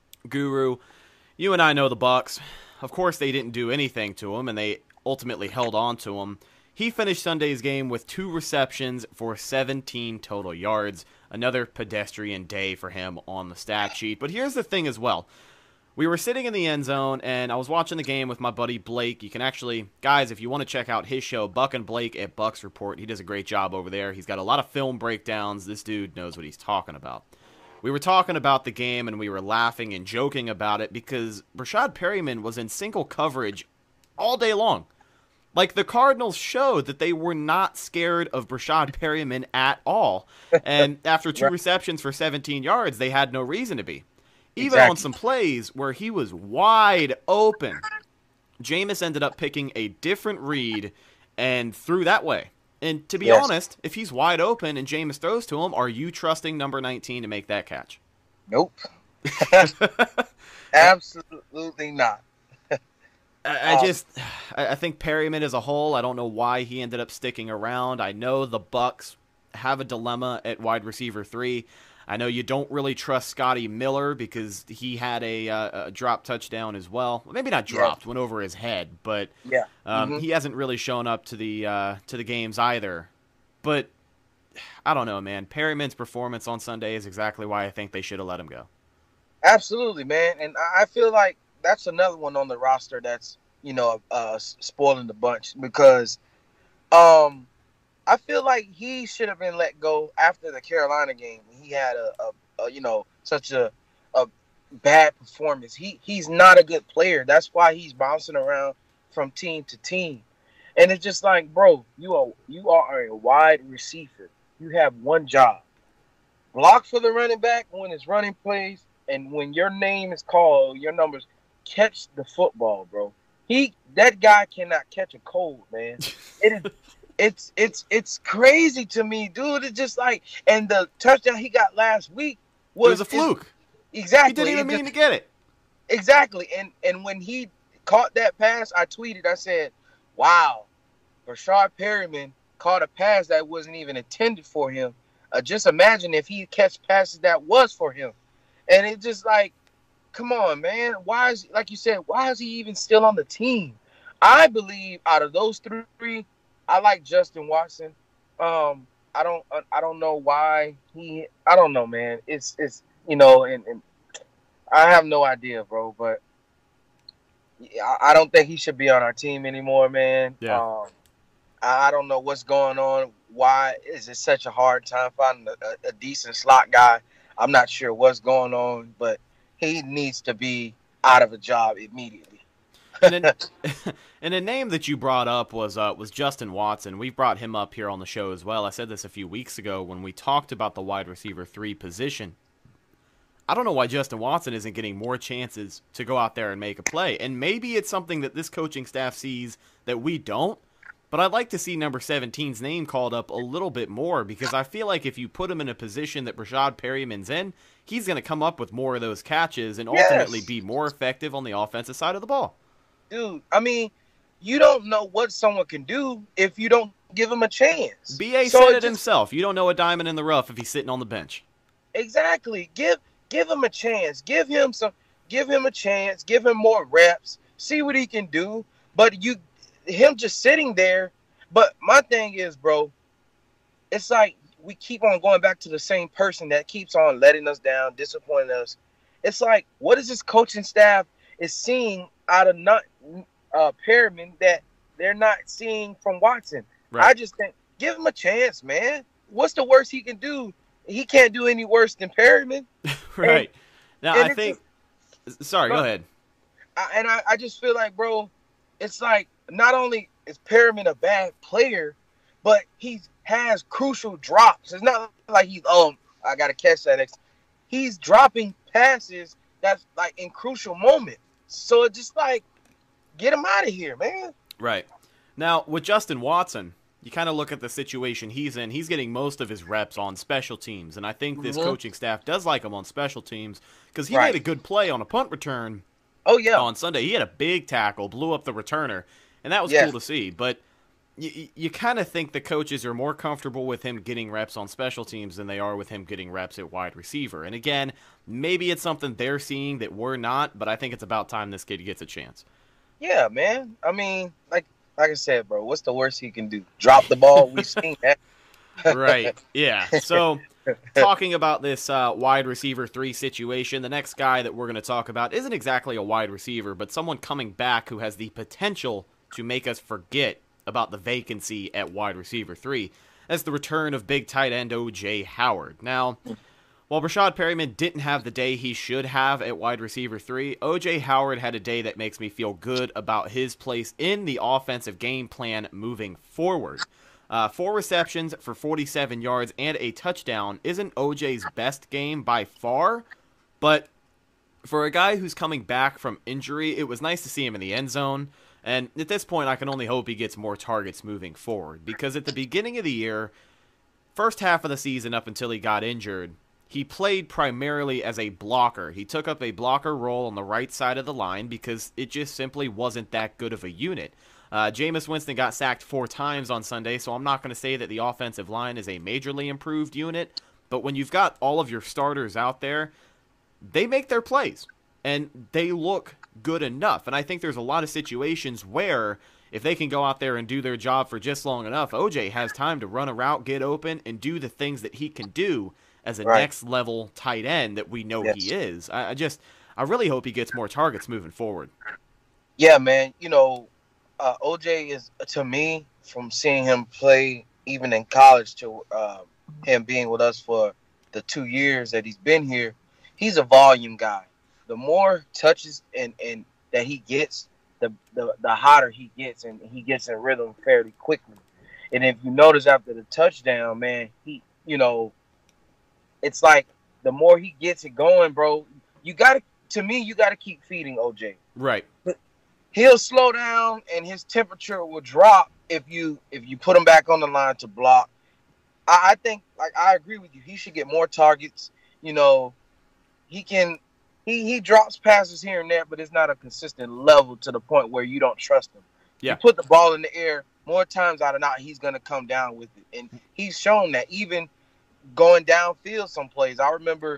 Guru, you and I know the Bucs. Of course they didn't do anything to him, and they ultimately held on to him. He finished Sunday's game with two receptions for seventeen total yards. Another pedestrian day for him on the stat sheet. But here's the thing as well. We were sitting in the end zone, and I was watching the game with my buddy Blake. You can actually, guys, if you want to check out his show, Buck and Blake at Bucks Report, he does a great job over there. He's got a lot of film breakdowns. This dude knows what he's talking about. We were talking about the game, and we were laughing and joking about it because Breshad Perriman was in single coverage all day long. Like, the Cardinals showed that they were not scared of Breshad Perriman at all. And after two Right. receptions for seventeen yards, they had no reason to be. Even Exactly. on some plays where he was wide open, Jameis ended up picking a different read and threw that way. And to be Yes. honest, if he's wide open and Jameis throws to him, are you trusting number nineteen to make that catch? Nope. Absolutely not. I, I Um, just, I I think Perriman as a whole, I don't know why he ended up sticking around. I know the Bucs have a dilemma at wide receiver three. I know you don't really trust Scotty Miller because he had a, uh, a drop touchdown as well. well. Maybe not dropped, Yeah. went over his head, but Yeah. um, Mhm. he hasn't really shown up to the uh, to the games either. But I don't know, man. Perriman's performance on Sunday is exactly why I think they should have let him go. Absolutely, man. And I I feel like that's another one on the roster that's, you know, uh, spoiling the bunch because um, I feel like he should have been let go after the Carolina game. He had a, a, a you know, such a, a bad performance. He he's not a good player. That's why he's bouncing around from team to team. And it's just like, bro, you are you are a wide receiver. You have one job. Block for the running back when it's running plays, and when your name is called, your numbers, catch the football, bro. He that guy cannot catch a cold, man. It is it's it's it's crazy to me, dude. It's just like, and the touchdown he got last week was, it was a fluke. Exactly. He didn't even it mean just, to get it. Exactly. And and when he caught that pass, I tweeted, I said, wow, Rashad Perriman caught a pass that wasn't even intended for him. Uh, just imagine if he catch passes that was for him. And it just like, come on, man. Why is, like you said, why is he even still on the team? I believe out of those three, I like Justin Watson. Um, I don't, I don't know why he, I don't know, man. It's, it's, you know, and, and I have no idea, bro. But I don't think he should be on our team anymore, man. Yeah. Um, I don't know what's going on. Why is it such a hard time finding a, a decent slot guy? I'm not sure what's going on, but he needs to be out of a job immediately. and, a, and a name that you brought up was uh, was Justin Watson. We've brought him up here on the show as well. I said this a few weeks ago when we talked about the wide receiver three position. I don't know why Justin Watson isn't getting more chances to go out there and make a play. And maybe it's something that this coaching staff sees that we don't. But I'd like to see number seventeen's name called up a little bit more because I feel like if you put him in a position that Rashad Perriman's in, he's going to come up with more of those catches and ultimately Yes. be more effective on the offensive side of the ball. Dude, I mean, you don't know what someone can do if you don't give him a chance. B A So said it it just- himself. You don't know a diamond in the rough if he's sitting on the bench. Exactly. Give give him a chance. Give him some give him a chance. Give him more reps. See what he can do. But you him just sitting there. But my thing is, bro, it's like we keep on going back to the same person that keeps on letting us down, disappointing us. It's like, what is this coaching staff is seeing out of not uh Perriman that they're not seeing from Watson? Right. I just think give him a chance, man. What's the worst he can do? He can't do any worse than Perriman. Right. Now, and I it's think – sorry, bro, go ahead. I, and I, I just feel like, bro, it's like not only is Perriman a bad player, but he has crucial drops. It's not like he's, oh, I got to catch that next. He's dropping passes that's like in crucial moments. So it's just like, get him out of here, man. Right. Now, with Justin Watson, you kind of look at the situation he's in. He's getting most of his reps on special teams, and I think this Mhm. coaching staff does like him on special teams because he Right. made a good play on a punt return Oh, yeah. on Sunday. He had a big tackle, blew up the returner, and that was Yeah. cool to see. But you, you kind of think the coaches are more comfortable with him getting reps on special teams than they are with him getting reps at wide receiver. And again, maybe it's something they're seeing that we're not, but I think it's about time this kid gets a chance. Yeah, man. I mean, like like I said, bro, what's the worst he can do? Drop the ball? We've seen that. Right, yeah. So, talking about this uh, wide receiver three situation, the next guy that we're going to talk about isn't exactly a wide receiver, but someone coming back who has the potential to make us forget about the vacancy at wide receiver three. That's the return of big tight end O J Howard. Now, while Rashad Perriman didn't have the day he should have at wide receiver three, O J Howard had a day that makes me feel good about his place in the offensive game plan moving forward. Uh, four receptions for forty-seven yards and a touchdown isn't O J's best game by far, but for a guy who's coming back from injury, it was nice to see him in the end zone. And at this point, I can only hope he gets more targets moving forward, because at the beginning of the year, first half of the season up until he got injured, he played primarily as a blocker. He took up a blocker role on the right side of the line because it just simply wasn't that good of a unit. Uh, Jameis Winston got sacked four times on Sunday, so I'm not going to say that the offensive line is a majorly improved unit, but when you've got all of your starters out there, they make their plays, and they look good enough. And I think there's a lot of situations where if they can go out there and do their job for just long enough, O J has time to run a route, get open, and do the things that he can do as a Right. next-level tight end that we know Yes. he is. I, I just, I really hope he gets more targets moving forward. Yeah, man. You know, uh, O J is, to me, from seeing him play even in college to uh, him being with us for the two years that he's been here, he's a volume guy. The more touches and, and that he gets, the, the the hotter he gets, and he gets in rhythm fairly quickly. And if you notice after the touchdown, man, he, you know, it's like the more he gets it going, bro, you got to, to me, you got to keep feeding O J. Right. He'll slow down and his temperature will drop if you if you put him back on the line to block. I, I think, like, I agree with you. He should get more targets. You know, he can he he drops passes here and there, but it's not a consistent level to the point where you don't trust him. Yeah. You put the ball in the air, more times out of not, he's gonna come down with it, and he's shown that even going downfield some plays. I remember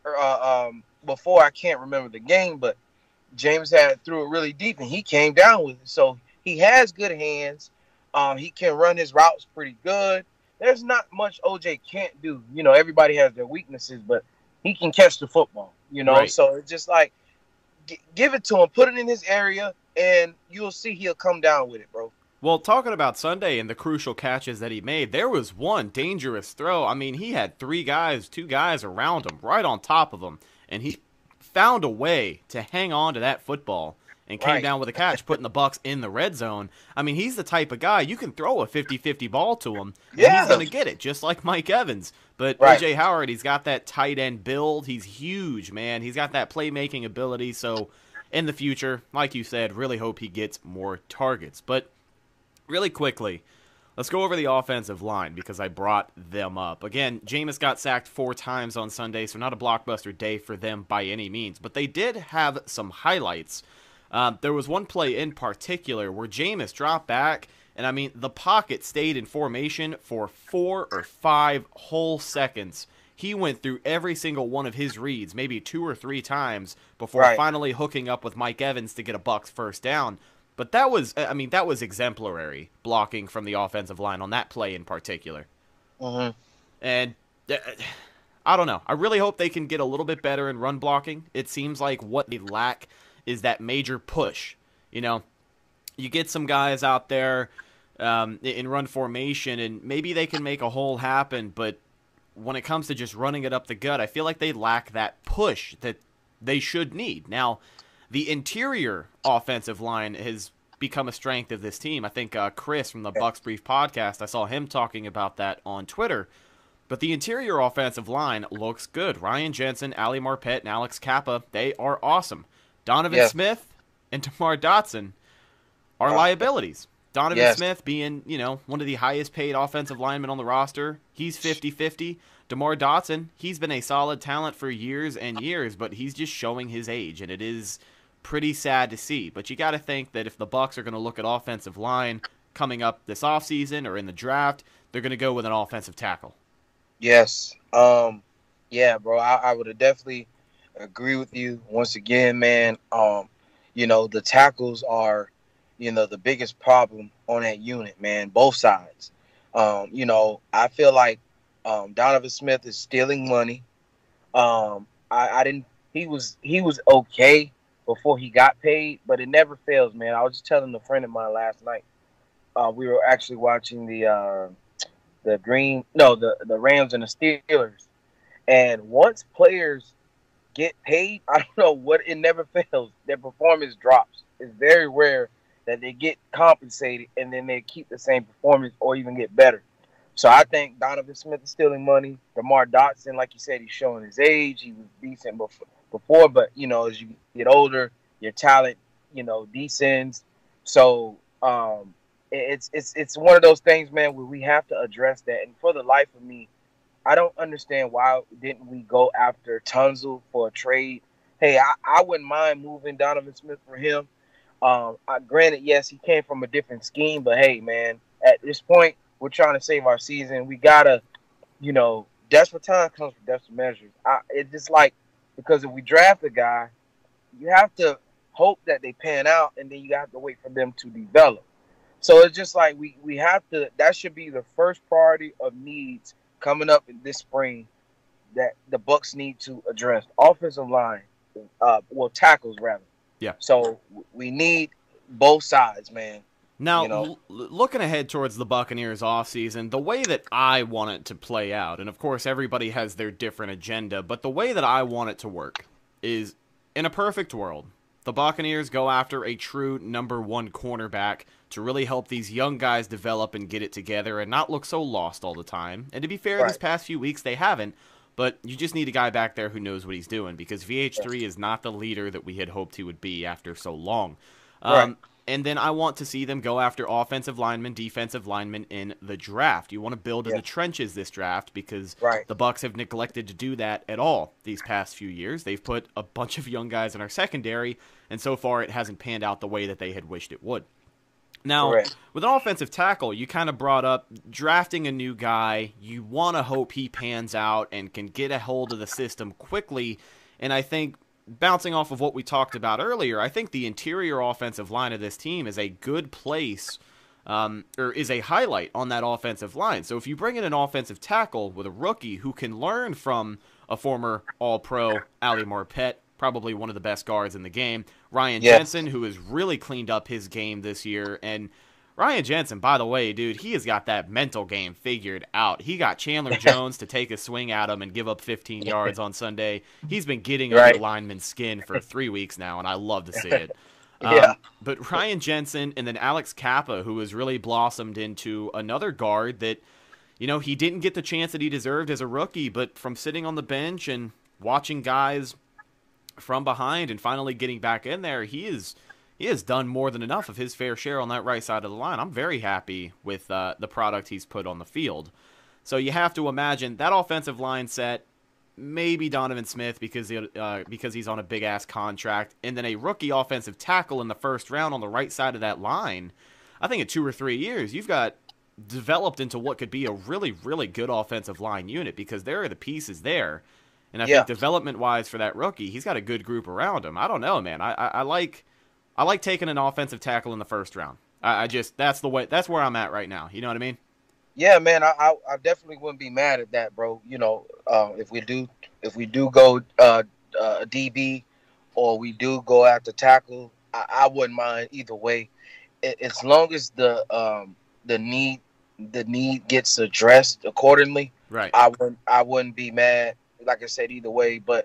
uh, um, before, I can't remember the game, but James had threw it really deep, and he came down with it. So he has good hands. Um, he can run his routes pretty good. There's not much O J can't do. You know, everybody has their weaknesses, but he can catch the football. You know, Right. so it's just like, g- give it to him, put it in his area, and you'll see he'll come down with it, bro. Well, talking about Sunday and the crucial catches that he made, there was one dangerous throw. I mean, he had three guys, two guys around him, right on top of him, and he found a way to hang on to that football and came Right. down with a catch, putting the Bucs in the red zone. I mean, he's the type of guy, you can throw a fifty-fifty ball to him, and Yeah. he's going to get it, just like Mike Evans. But Right. O J Howard, he's got that tight end build. He's huge, man. He's got that playmaking ability. So in the future, like you said, really hope he gets more targets. But really quickly, let's go over the offensive line because I brought them up. Again, Jameis got sacked four times on Sunday, so not a blockbuster day for them by any means. But they did have some highlights. Uh, there was one play in particular where Jameis dropped back, and I mean, the pocket stayed in formation for four or five whole seconds. He went through every single one of his reads, maybe two or three times, before Right. finally hooking up with Mike Evans to get a Bucs first down. But that was, I mean, that was exemplary blocking from the offensive line on that play in particular. Mm-hmm. And uh, I don't know. I really hope they can get a little bit better in run blocking. It seems like what they lack is that major push. You know, you get some guys out there um, in run formation, and maybe they can make a hole happen, but when it comes to just running it up the gut, I feel like they lack that push that they should need. Now, the interior offensive line has become a strength of this team. I think uh, Chris from the Bucs Brief podcast, I saw him talking about that on Twitter. But the interior offensive line looks good. Ryan Jensen, Ali Marpet, and Alex Kappa, they are awesome. Donovan Yeah. Smith and DeMar Dotson are Yeah. liabilities. Donovan Yes. Smith being, you know, one of the highest paid offensive linemen on the roster. He's fifty-fifty. DeMar Dotson, he's been a solid talent for years and years, but he's just showing his age, and it is pretty sad to see. But you got to think that if the Bucs are going to look at offensive line coming up this offseason or in the draft, they're going to go with an offensive tackle. Yes. Um, yeah, bro. I, I would have definitely agree with you once again, man. Um, you know, the tackles are, you know, the biggest problem on that unit, man, both sides. Um, you know, I feel like um, Donovan Smith is stealing money. Um, I, I didn't he was he was okay before he got paid, but it never fails, man. I was just telling a friend of mine last night. Uh, we were actually watching the uh, the Green no, the, the Rams and the Steelers. And once players get paid, I don't know what, it never fails. Their performance drops. It's very rare that they get compensated and then they keep the same performance or even get better. So I think Donovan Smith is stealing money. DeMar Dotson, like you said, he's showing his age. He was decent before, before, but, you know, as you get older, your talent, you know, descends. So um, it's it's it's one of those things, man, where we have to address that. And for the life of me, I don't understand why didn't we go after Tunzel for a trade. Hey, I, I wouldn't mind moving Donovan Smith for him. Um, I, granted, yes, he came from a different scheme, but hey, man, at this point, we're trying to save our season. We gotta, you know, desperate time comes for desperate measures. I, it's just like, because if we draft a guy, you have to hope that they pan out, and then you have to wait for them to develop. So it's just like we, we have to. That should be the first priority of needs coming up in this spring that the Bucs need to address. Offensive line, uh, well, tackles rather. Yeah. So we need both sides, man. Now, you know? l- looking ahead towards the Buccaneers offseason, the way that I want it to play out, and of course everybody has their different agenda, but the way that I want it to work is, in a perfect world, the Buccaneers go after a true number one cornerback to really help these young guys develop and get it together and not look so lost all the time. And to be fair, Right. these past few weeks they haven't, but you just need a guy back there who knows what he's doing, because V H three is not the leader that we had hoped he would be after so long. Um, Right. And then I want to see them go after offensive linemen, defensive linemen in the draft. You want to build in Yeah. the trenches this draft, because Right. the Bucs have neglected to do that at all these past few years. They've put a bunch of young guys in our secondary, and so far it hasn't panned out the way that they had wished it would. Now, Correct. with an offensive tackle, you kind of brought up drafting a new guy. You want to hope he pans out and can get a hold of the system quickly, and I think bouncing off of what we talked about earlier, I think the interior offensive line of this team is a good place, um, or is a highlight on that offensive line. So if you bring in an offensive tackle with a rookie who can learn from a former All-Pro, Ali Marpet, probably one of the best guards in the game, Ryan Yes. Jensen, who has really cleaned up his game this year, and Ryan Jensen, by the way, dude, he has got that mental game figured out. He got Chandler Jones to take a swing at him and give up fifteen yards on Sunday. He's been getting under Right. the lineman's skin for three weeks now, and I love to see it. Yeah. Um, but Ryan Jensen and then Alex Kappa, who has really blossomed into another guard that, you know, he didn't get the chance that he deserved as a rookie, but from sitting on the bench and watching guys from behind and finally getting back in there, he is he has done more than enough of his fair share on that right side of the line. I'm very happy with uh, the product he's put on the field. So you have to imagine that offensive line set, maybe Donovan Smith because he, uh, because he's on a big-ass contract, and then a rookie offensive tackle in the first round on the right side of that line. I think in two or three years, you've got developed into what could be a really, really good offensive line unit, because there are the pieces there. And I Yeah. think development-wise for that rookie, he's got a good group around him. I don't know, man. I, I, I like I like taking an offensive tackle in the first round. I, I just that's the way that's where I'm at right now. You know what I mean? Yeah, man, I, I I definitely wouldn't be mad at that, bro. You know, uh, if we do if we do go uh, uh, D B or we do go after tackle, I, I wouldn't mind either way, A- as long as the um, the need the need gets addressed accordingly. Right. I wouldn't I wouldn't be mad. Like I said, either way, but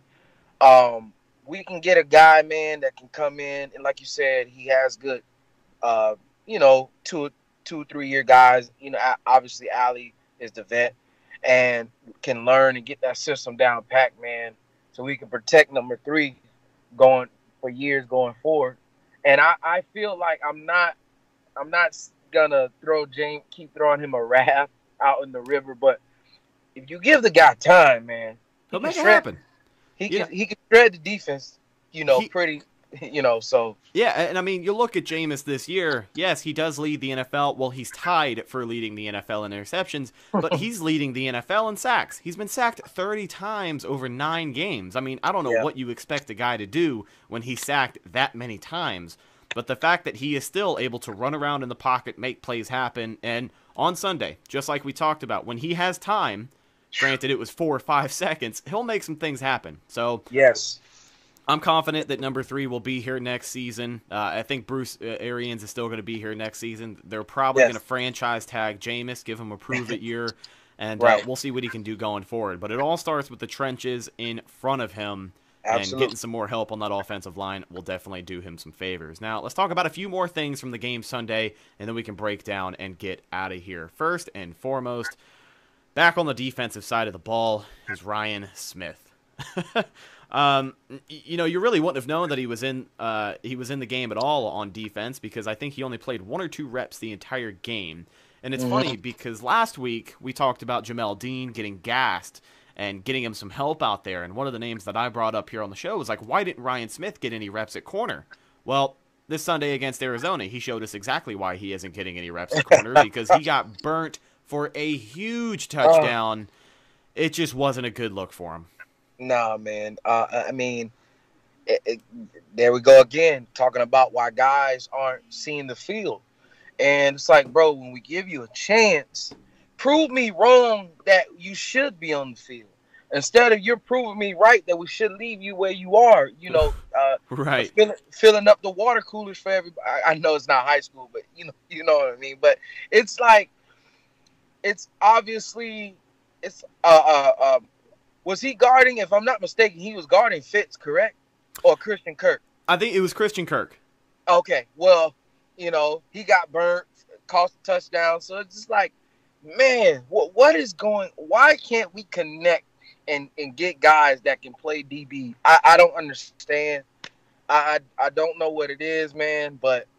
um, we can get a guy, man, that can come in and, like you said, he has good, uh, you know, two, two, three year guys. You know, obviously Ali is the vet and can learn and get that system down packed, man, so we can protect number three going for years going forward. And I, I feel like I'm not, I'm not gonna throw James, keep throwing him a raft out in the river, but if you give the guy time, man, He'll he make can it shred- happen. He You can know- he can shred the defense, you know, He- pretty, you know. So Yeah, and I mean, you look at Jameis this year. Yes, he does lead the N F L. Well, he's tied for leading the N F L in interceptions, but he's leading the N F L in sacks. He's been sacked thirty times over nine games. I mean, I don't know Yeah. what you expect a guy to do when he's sacked that many times, but the fact that he is still able to run around in the pocket, make plays happen, and on Sunday, just like we talked about, when he has time, granted it was four or five seconds, he'll make some things happen. So yes, I'm confident that number three will be here next season. Uh, I think Bruce uh, Arians is still going to be here next season. They're probably Yes. going to franchise tag Jameis, give him a prove-it year, and Right. uh, we'll see what he can do going forward. But it all starts with the trenches in front of him, and Absolutely. getting some more help on that offensive line will definitely do him some favors. Now, let's talk about a few more things from the game Sunday, and then we can break down and get out of here. First and foremost, back on the defensive side of the ball is Ryan Smith. um, you know, you really wouldn't have known that he was in uh, he was in the game at all on defense, because I think he only played one or two reps the entire game. And it's funny because last week we talked about Jamel Dean getting gassed and getting him some help out there. And one of the names that I brought up here on the show was like, why didn't Ryan Smith get any reps at corner? Well, this Sunday against Arizona, he showed us exactly why he isn't getting any reps at corner, because he got burnt for a huge touchdown. It just wasn't a good look for him. nah, man. Uh, I mean, it, it, there we go again, talking about why guys aren't seeing the field. And it's like, bro, when we give you a chance, prove me wrong that you should be on the field. instead of you're proving me right that we should leave you where you are, you know, uh, right, filling, filling up the water coolers for everybody. I, I know it's not high school, but you know, you know what I mean. But it's like, it's obviously, it's uh, uh, uh was he guarding? If I'm not mistaken, he was guarding Fitz, correct, or Christian Kirk? I think it was Christian Kirk. Okay, well, you know, he got burnt, cost a touchdown, so it's just like, man, what what is going? Why can't we connect and, and get guys that can play D B? I, I don't understand. I, I I don't know what it is, man. But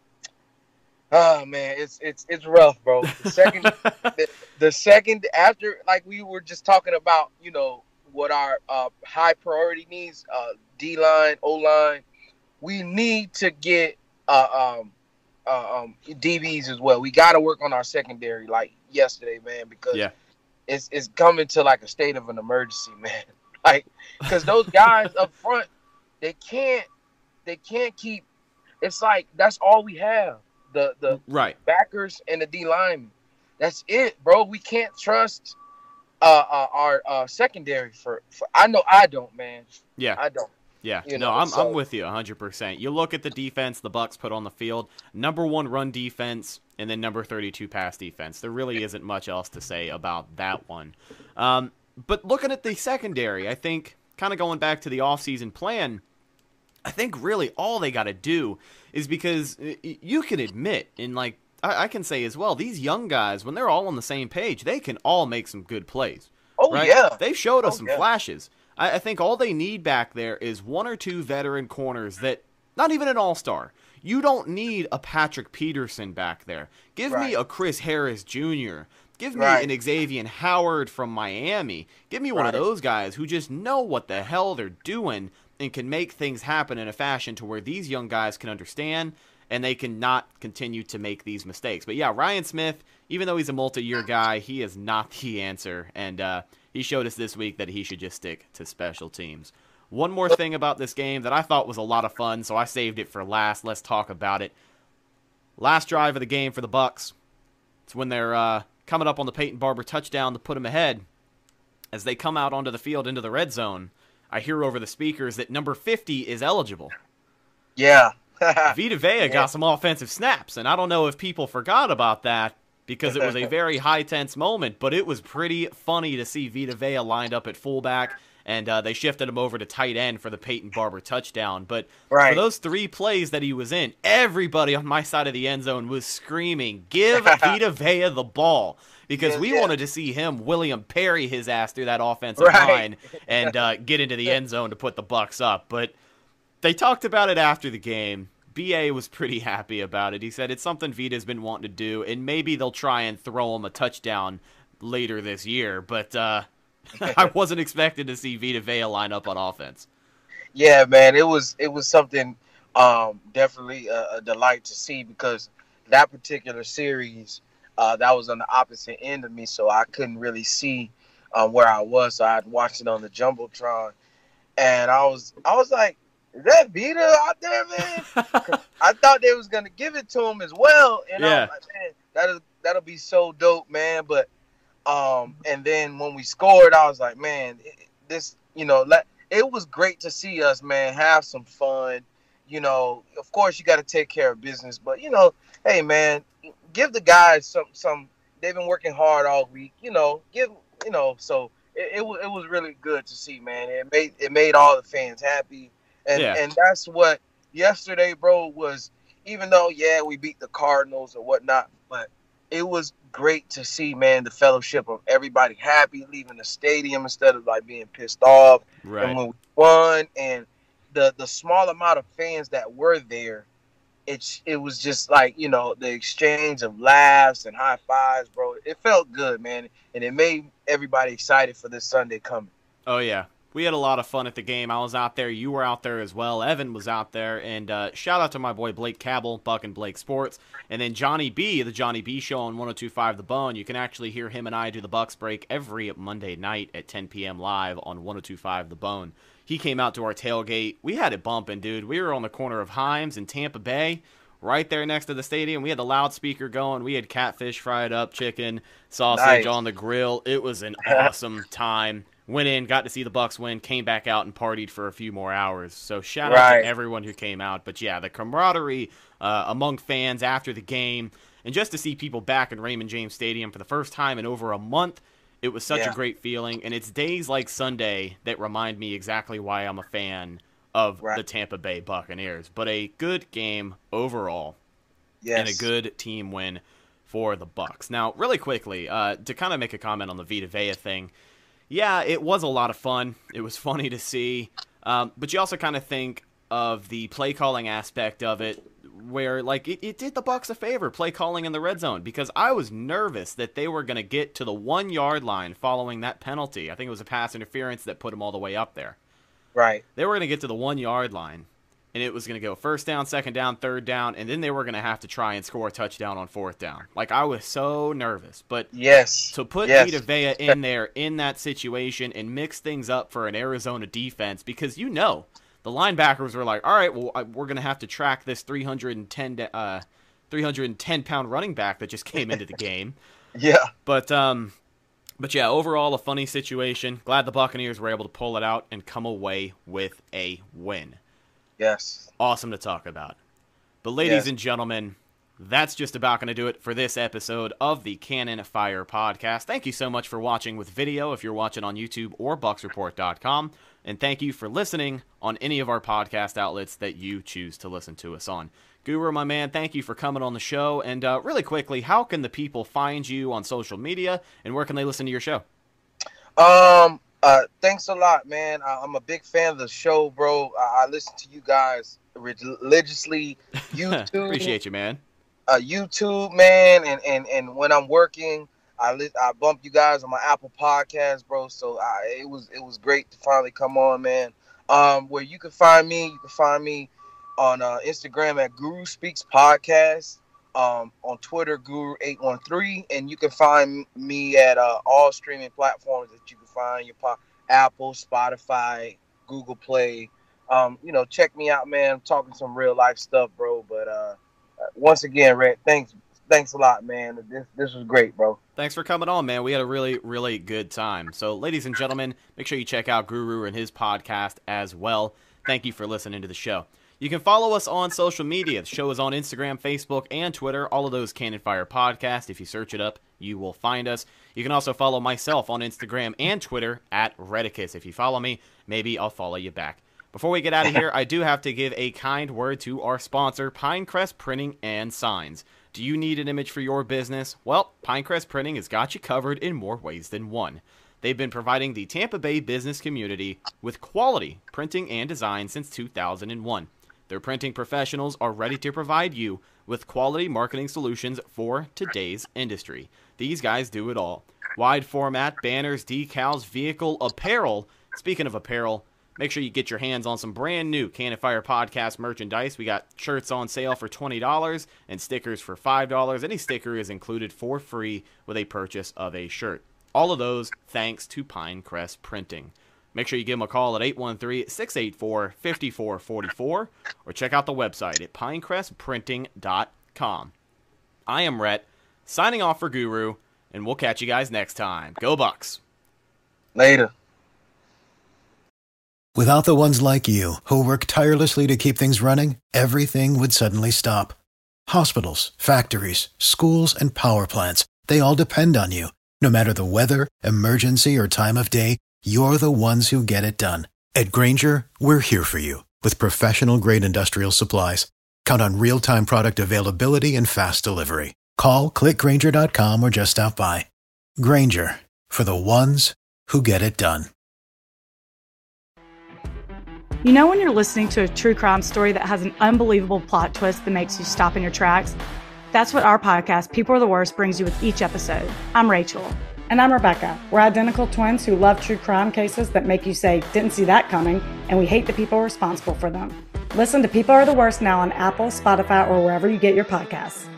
oh man, it's it's it's rough, bro. The second the, the second after, like we were just talking about, you know, what our uh, high priority needs, uh, D line, O line. We need to get uh, um uh, um D Bs as well. We got to work on our secondary, like yesterday, man, because yeah. it's it's coming to like a state of an emergency, man. Like, because those guys up front, they can't they can't keep. It's like that's all we have. The the right backers and the D linemen. That's it, bro. We can't trust uh, uh our uh secondary for, for. I know I don't, man. Yeah, I don't. Yeah, you no, know, I'm so. I'm with you one hundred percent. You look at the defense the Bucs put on the field, number one run defense, and then number thirty-two pass defense. There really isn't much else to say about that one. Um, but looking at the secondary, I think, kind of going back to the offseason plan, I think really all they got to do is because you can admit, and like I, I can say as well, these young guys, when they're all on the same page, they can all make some good plays. Oh, right? yeah. They've showed us oh, some yeah. flashes. I think all they need back there is one or two veteran corners that, not even an all-star. You don't need a Patrick Peterson back there. Give right. me a Chris Harris Junior Give me right. an Xavier Howard from Miami. Give me one right. of those guys who just know what the hell they're doing and can make things happen in a fashion to where these young guys can understand and they can not continue to make these mistakes. But yeah, Ryan Smith, even though he's a multi-year guy, he is not the answer. And, uh, he showed us this week that he should just stick to special teams. One more thing about this game that I thought was a lot of fun, so I saved it for last. Let's talk about it. Last drive of the game for the Bucs. It's when they're uh, coming up on the Peyton Barber touchdown to put them ahead. As they come out onto the field into the red zone, I hear over the speakers that number fifty is eligible. Yeah. Vita Vea yeah. got some offensive snaps, and I don't know if people forgot about that, because it was a very high-tense moment, but it was pretty funny to see Vita Vea lined up at fullback, and uh, they shifted him over to tight end for the Peyton Barber touchdown. But right. for those three plays that he was in, everybody on my side of the end zone was screaming, give Vita Vea the ball, because yeah, we yeah. wanted to see him, William Perry, his ass through that offensive right. line and uh, get into the end zone to put the Bucs up. But they talked about it after the game. B A was pretty happy about it. He said it's something Vita's been wanting to do, and maybe they'll try and throw him a touchdown later this year. But uh, I wasn't expecting to see Vita Vea line up on offense. Yeah, man, it was it was something um, definitely a, a delight to see, because that particular series uh, that was on the opposite end of me, so I couldn't really see uh, where I was. So I had watched it on the jumbotron, and I was I was like, is that Vita out there, man? I thought they was gonna give it to him as well, and yeah. I was like, man, that'll that'll be so dope, man. But um, and then when we scored, I was like, man, this, you know, let, it was great to see us, man, have some fun. You know, of course you got to take care of business, but you know, hey, man, give the guys some some. They've been working hard all week, you know. Give you know, so it it was it was really good to see, man. It made it made all the fans happy. And yeah. and that's what yesterday, bro, was. Even though, yeah, we beat the Cardinals or whatnot, but it was great to see, man, the fellowship of everybody happy, leaving the stadium instead of, like, being pissed off. Right. And when we won, and the the small amount of fans that were there, it's it was just like, you know, the exchange of laughs and high fives, bro. It felt good, man, and it made everybody excited for this Sunday coming. Oh, yeah. We had a lot of fun at the game. I was out there. You were out there as well. Evan was out there. And uh, shout out to my boy Blake Cabell, Buck and Blake Sports. And then Johnny B, the Johnny B Show on one oh two point five The Bone. You can actually hear him and I do the Bucs break every Monday night at ten p.m. live on one oh two point five The Bone. He came out to our tailgate. We had it bumping, dude. We were on the corner of Himes and Tampa Bay, right there next to the stadium. We had the loudspeaker going. We had catfish fried up, chicken, sausage nice. on the grill. It was an awesome time. went in, got to see the Bucks win, came back out and partied for a few more hours. So shout right. out to everyone who came out. But yeah, the camaraderie uh, among fans after the game, and just to see people back in Raymond James Stadium for the first time in over a month, it was such yeah. a great feeling. And it's days like Sunday that remind me exactly why I'm a fan of right. the Tampa Bay Buccaneers. But a good game overall, yes. and a good team win for the Bucks. Now, really quickly, uh, to kind of make a comment on the Vita Vea thing, yeah, it was a lot of fun. It was funny to see. Um, but you also kind of think of the play calling aspect of it, where like it, it did the Bucks a favor, play calling in the red zone, because I was nervous that they were going to get to the one yard line following that penalty. I think it was a pass interference that put them all the way up there. Right. They were going to get to the one yard line, and it was going to go first down, second down, third down, and then they were going to have to try and score a touchdown on fourth down. Like, I was so nervous. But yes, to put yes. Vita Vea in there in that situation and mix things up for an Arizona defense, because you know the linebackers were like, all right, well, we're going to have to track this three hundred ten uh, three hundred ten pound running back that just came into the game. Yeah. But, um, but yeah, overall a funny situation. Glad the Buccaneers were able to pull it out and come away with a win. Yes. Awesome to talk about. But ladies yes. and gentlemen, that's just about going to do it for this episode of the Cannon Fire Podcast. Thank you so much for watching with video if you're watching on YouTube or Bucs Report dot com. And thank you for listening on any of our podcast outlets that you choose to listen to us on. Guru, my man, thank you for coming on the show. And uh, really quickly, how can the people find you on social media, and where can they listen to your show? Um... Uh, thanks a lot, man. I, I'm a big fan of the show, bro. I, I listen to you guys religiously. YouTube, appreciate you, man. Uh, YouTube, man, and, and, and when I'm working, I li- I bump you guys on my Apple Podcast, bro. So I, it was it was great to finally come on, man. Um, where you can find me, you can find me on uh, Instagram at Guru Speaks Podcast. Um, on Twitter, Guru eight one three, and you can find me at uh, all streaming platforms that you can find your po- Apple, Spotify, Google Play. Um, you know, check me out, man. I'm talking some real life stuff, bro. But uh, once again, Red, thanks, thanks a lot, man. This this was great, bro. Thanks for coming on, man. We had a really, really good time. So, ladies and gentlemen, make sure you check out Guru and his podcast as well. Thank you for listening to the show. You can follow us on social media. The show is on Instagram, Facebook, and Twitter. All of those Cannon Fire Podcast. If you search it up, you will find us. You can also follow myself on Instagram and Twitter at Redicus. If you follow me, maybe I'll follow you back. Before we get out of here, I do have to give a kind word to our sponsor, Pinecrest Printing and Signs. Do you need an image for your business? Well, Pinecrest Printing has got you covered in more ways than one. They've been providing the Tampa Bay business community with quality printing and design since two thousand one. Their printing professionals are ready to provide you with quality marketing solutions for today's industry. These guys do it all. Wide format, banners, decals, vehicle, apparel. Speaking of apparel, make sure you get your hands on some brand new Cannon Fire Podcast merchandise. We got shirts on sale for twenty dollars and stickers for five dollars. Any sticker is included for free with a purchase of a shirt. All of those thanks to Pinecrest Printing. Make sure you give them a call at eight one three, six eight four, five four four four or check out the website at pinecrest printing dot com. I am Rhett, signing off for Guru, and we'll catch you guys next time. Go Bucks. Later. Without the ones like you, who work tirelessly to keep things running, everything would suddenly stop. Hospitals, factories, schools, and power plants, they all depend on you. No matter the weather, emergency, or time of day, you're the ones who get it done. At Grainger, we're here for you with professional-grade industrial supplies. Count on real-time product availability and fast delivery. Call, click Grainger dot com, or just stop by. Grainger, for the ones who get it done. You know when you're listening to a true crime story that has an unbelievable plot twist that makes you stop in your tracks? That's what our podcast, People Are the Worst, brings you with each episode. I'm Rachel. And I'm Rebecca. We're identical twins who love true crime cases that make you say, didn't see that coming, and we hate the people responsible for them. Listen to People Are the Worst now on Apple, Spotify, or wherever you get your podcasts.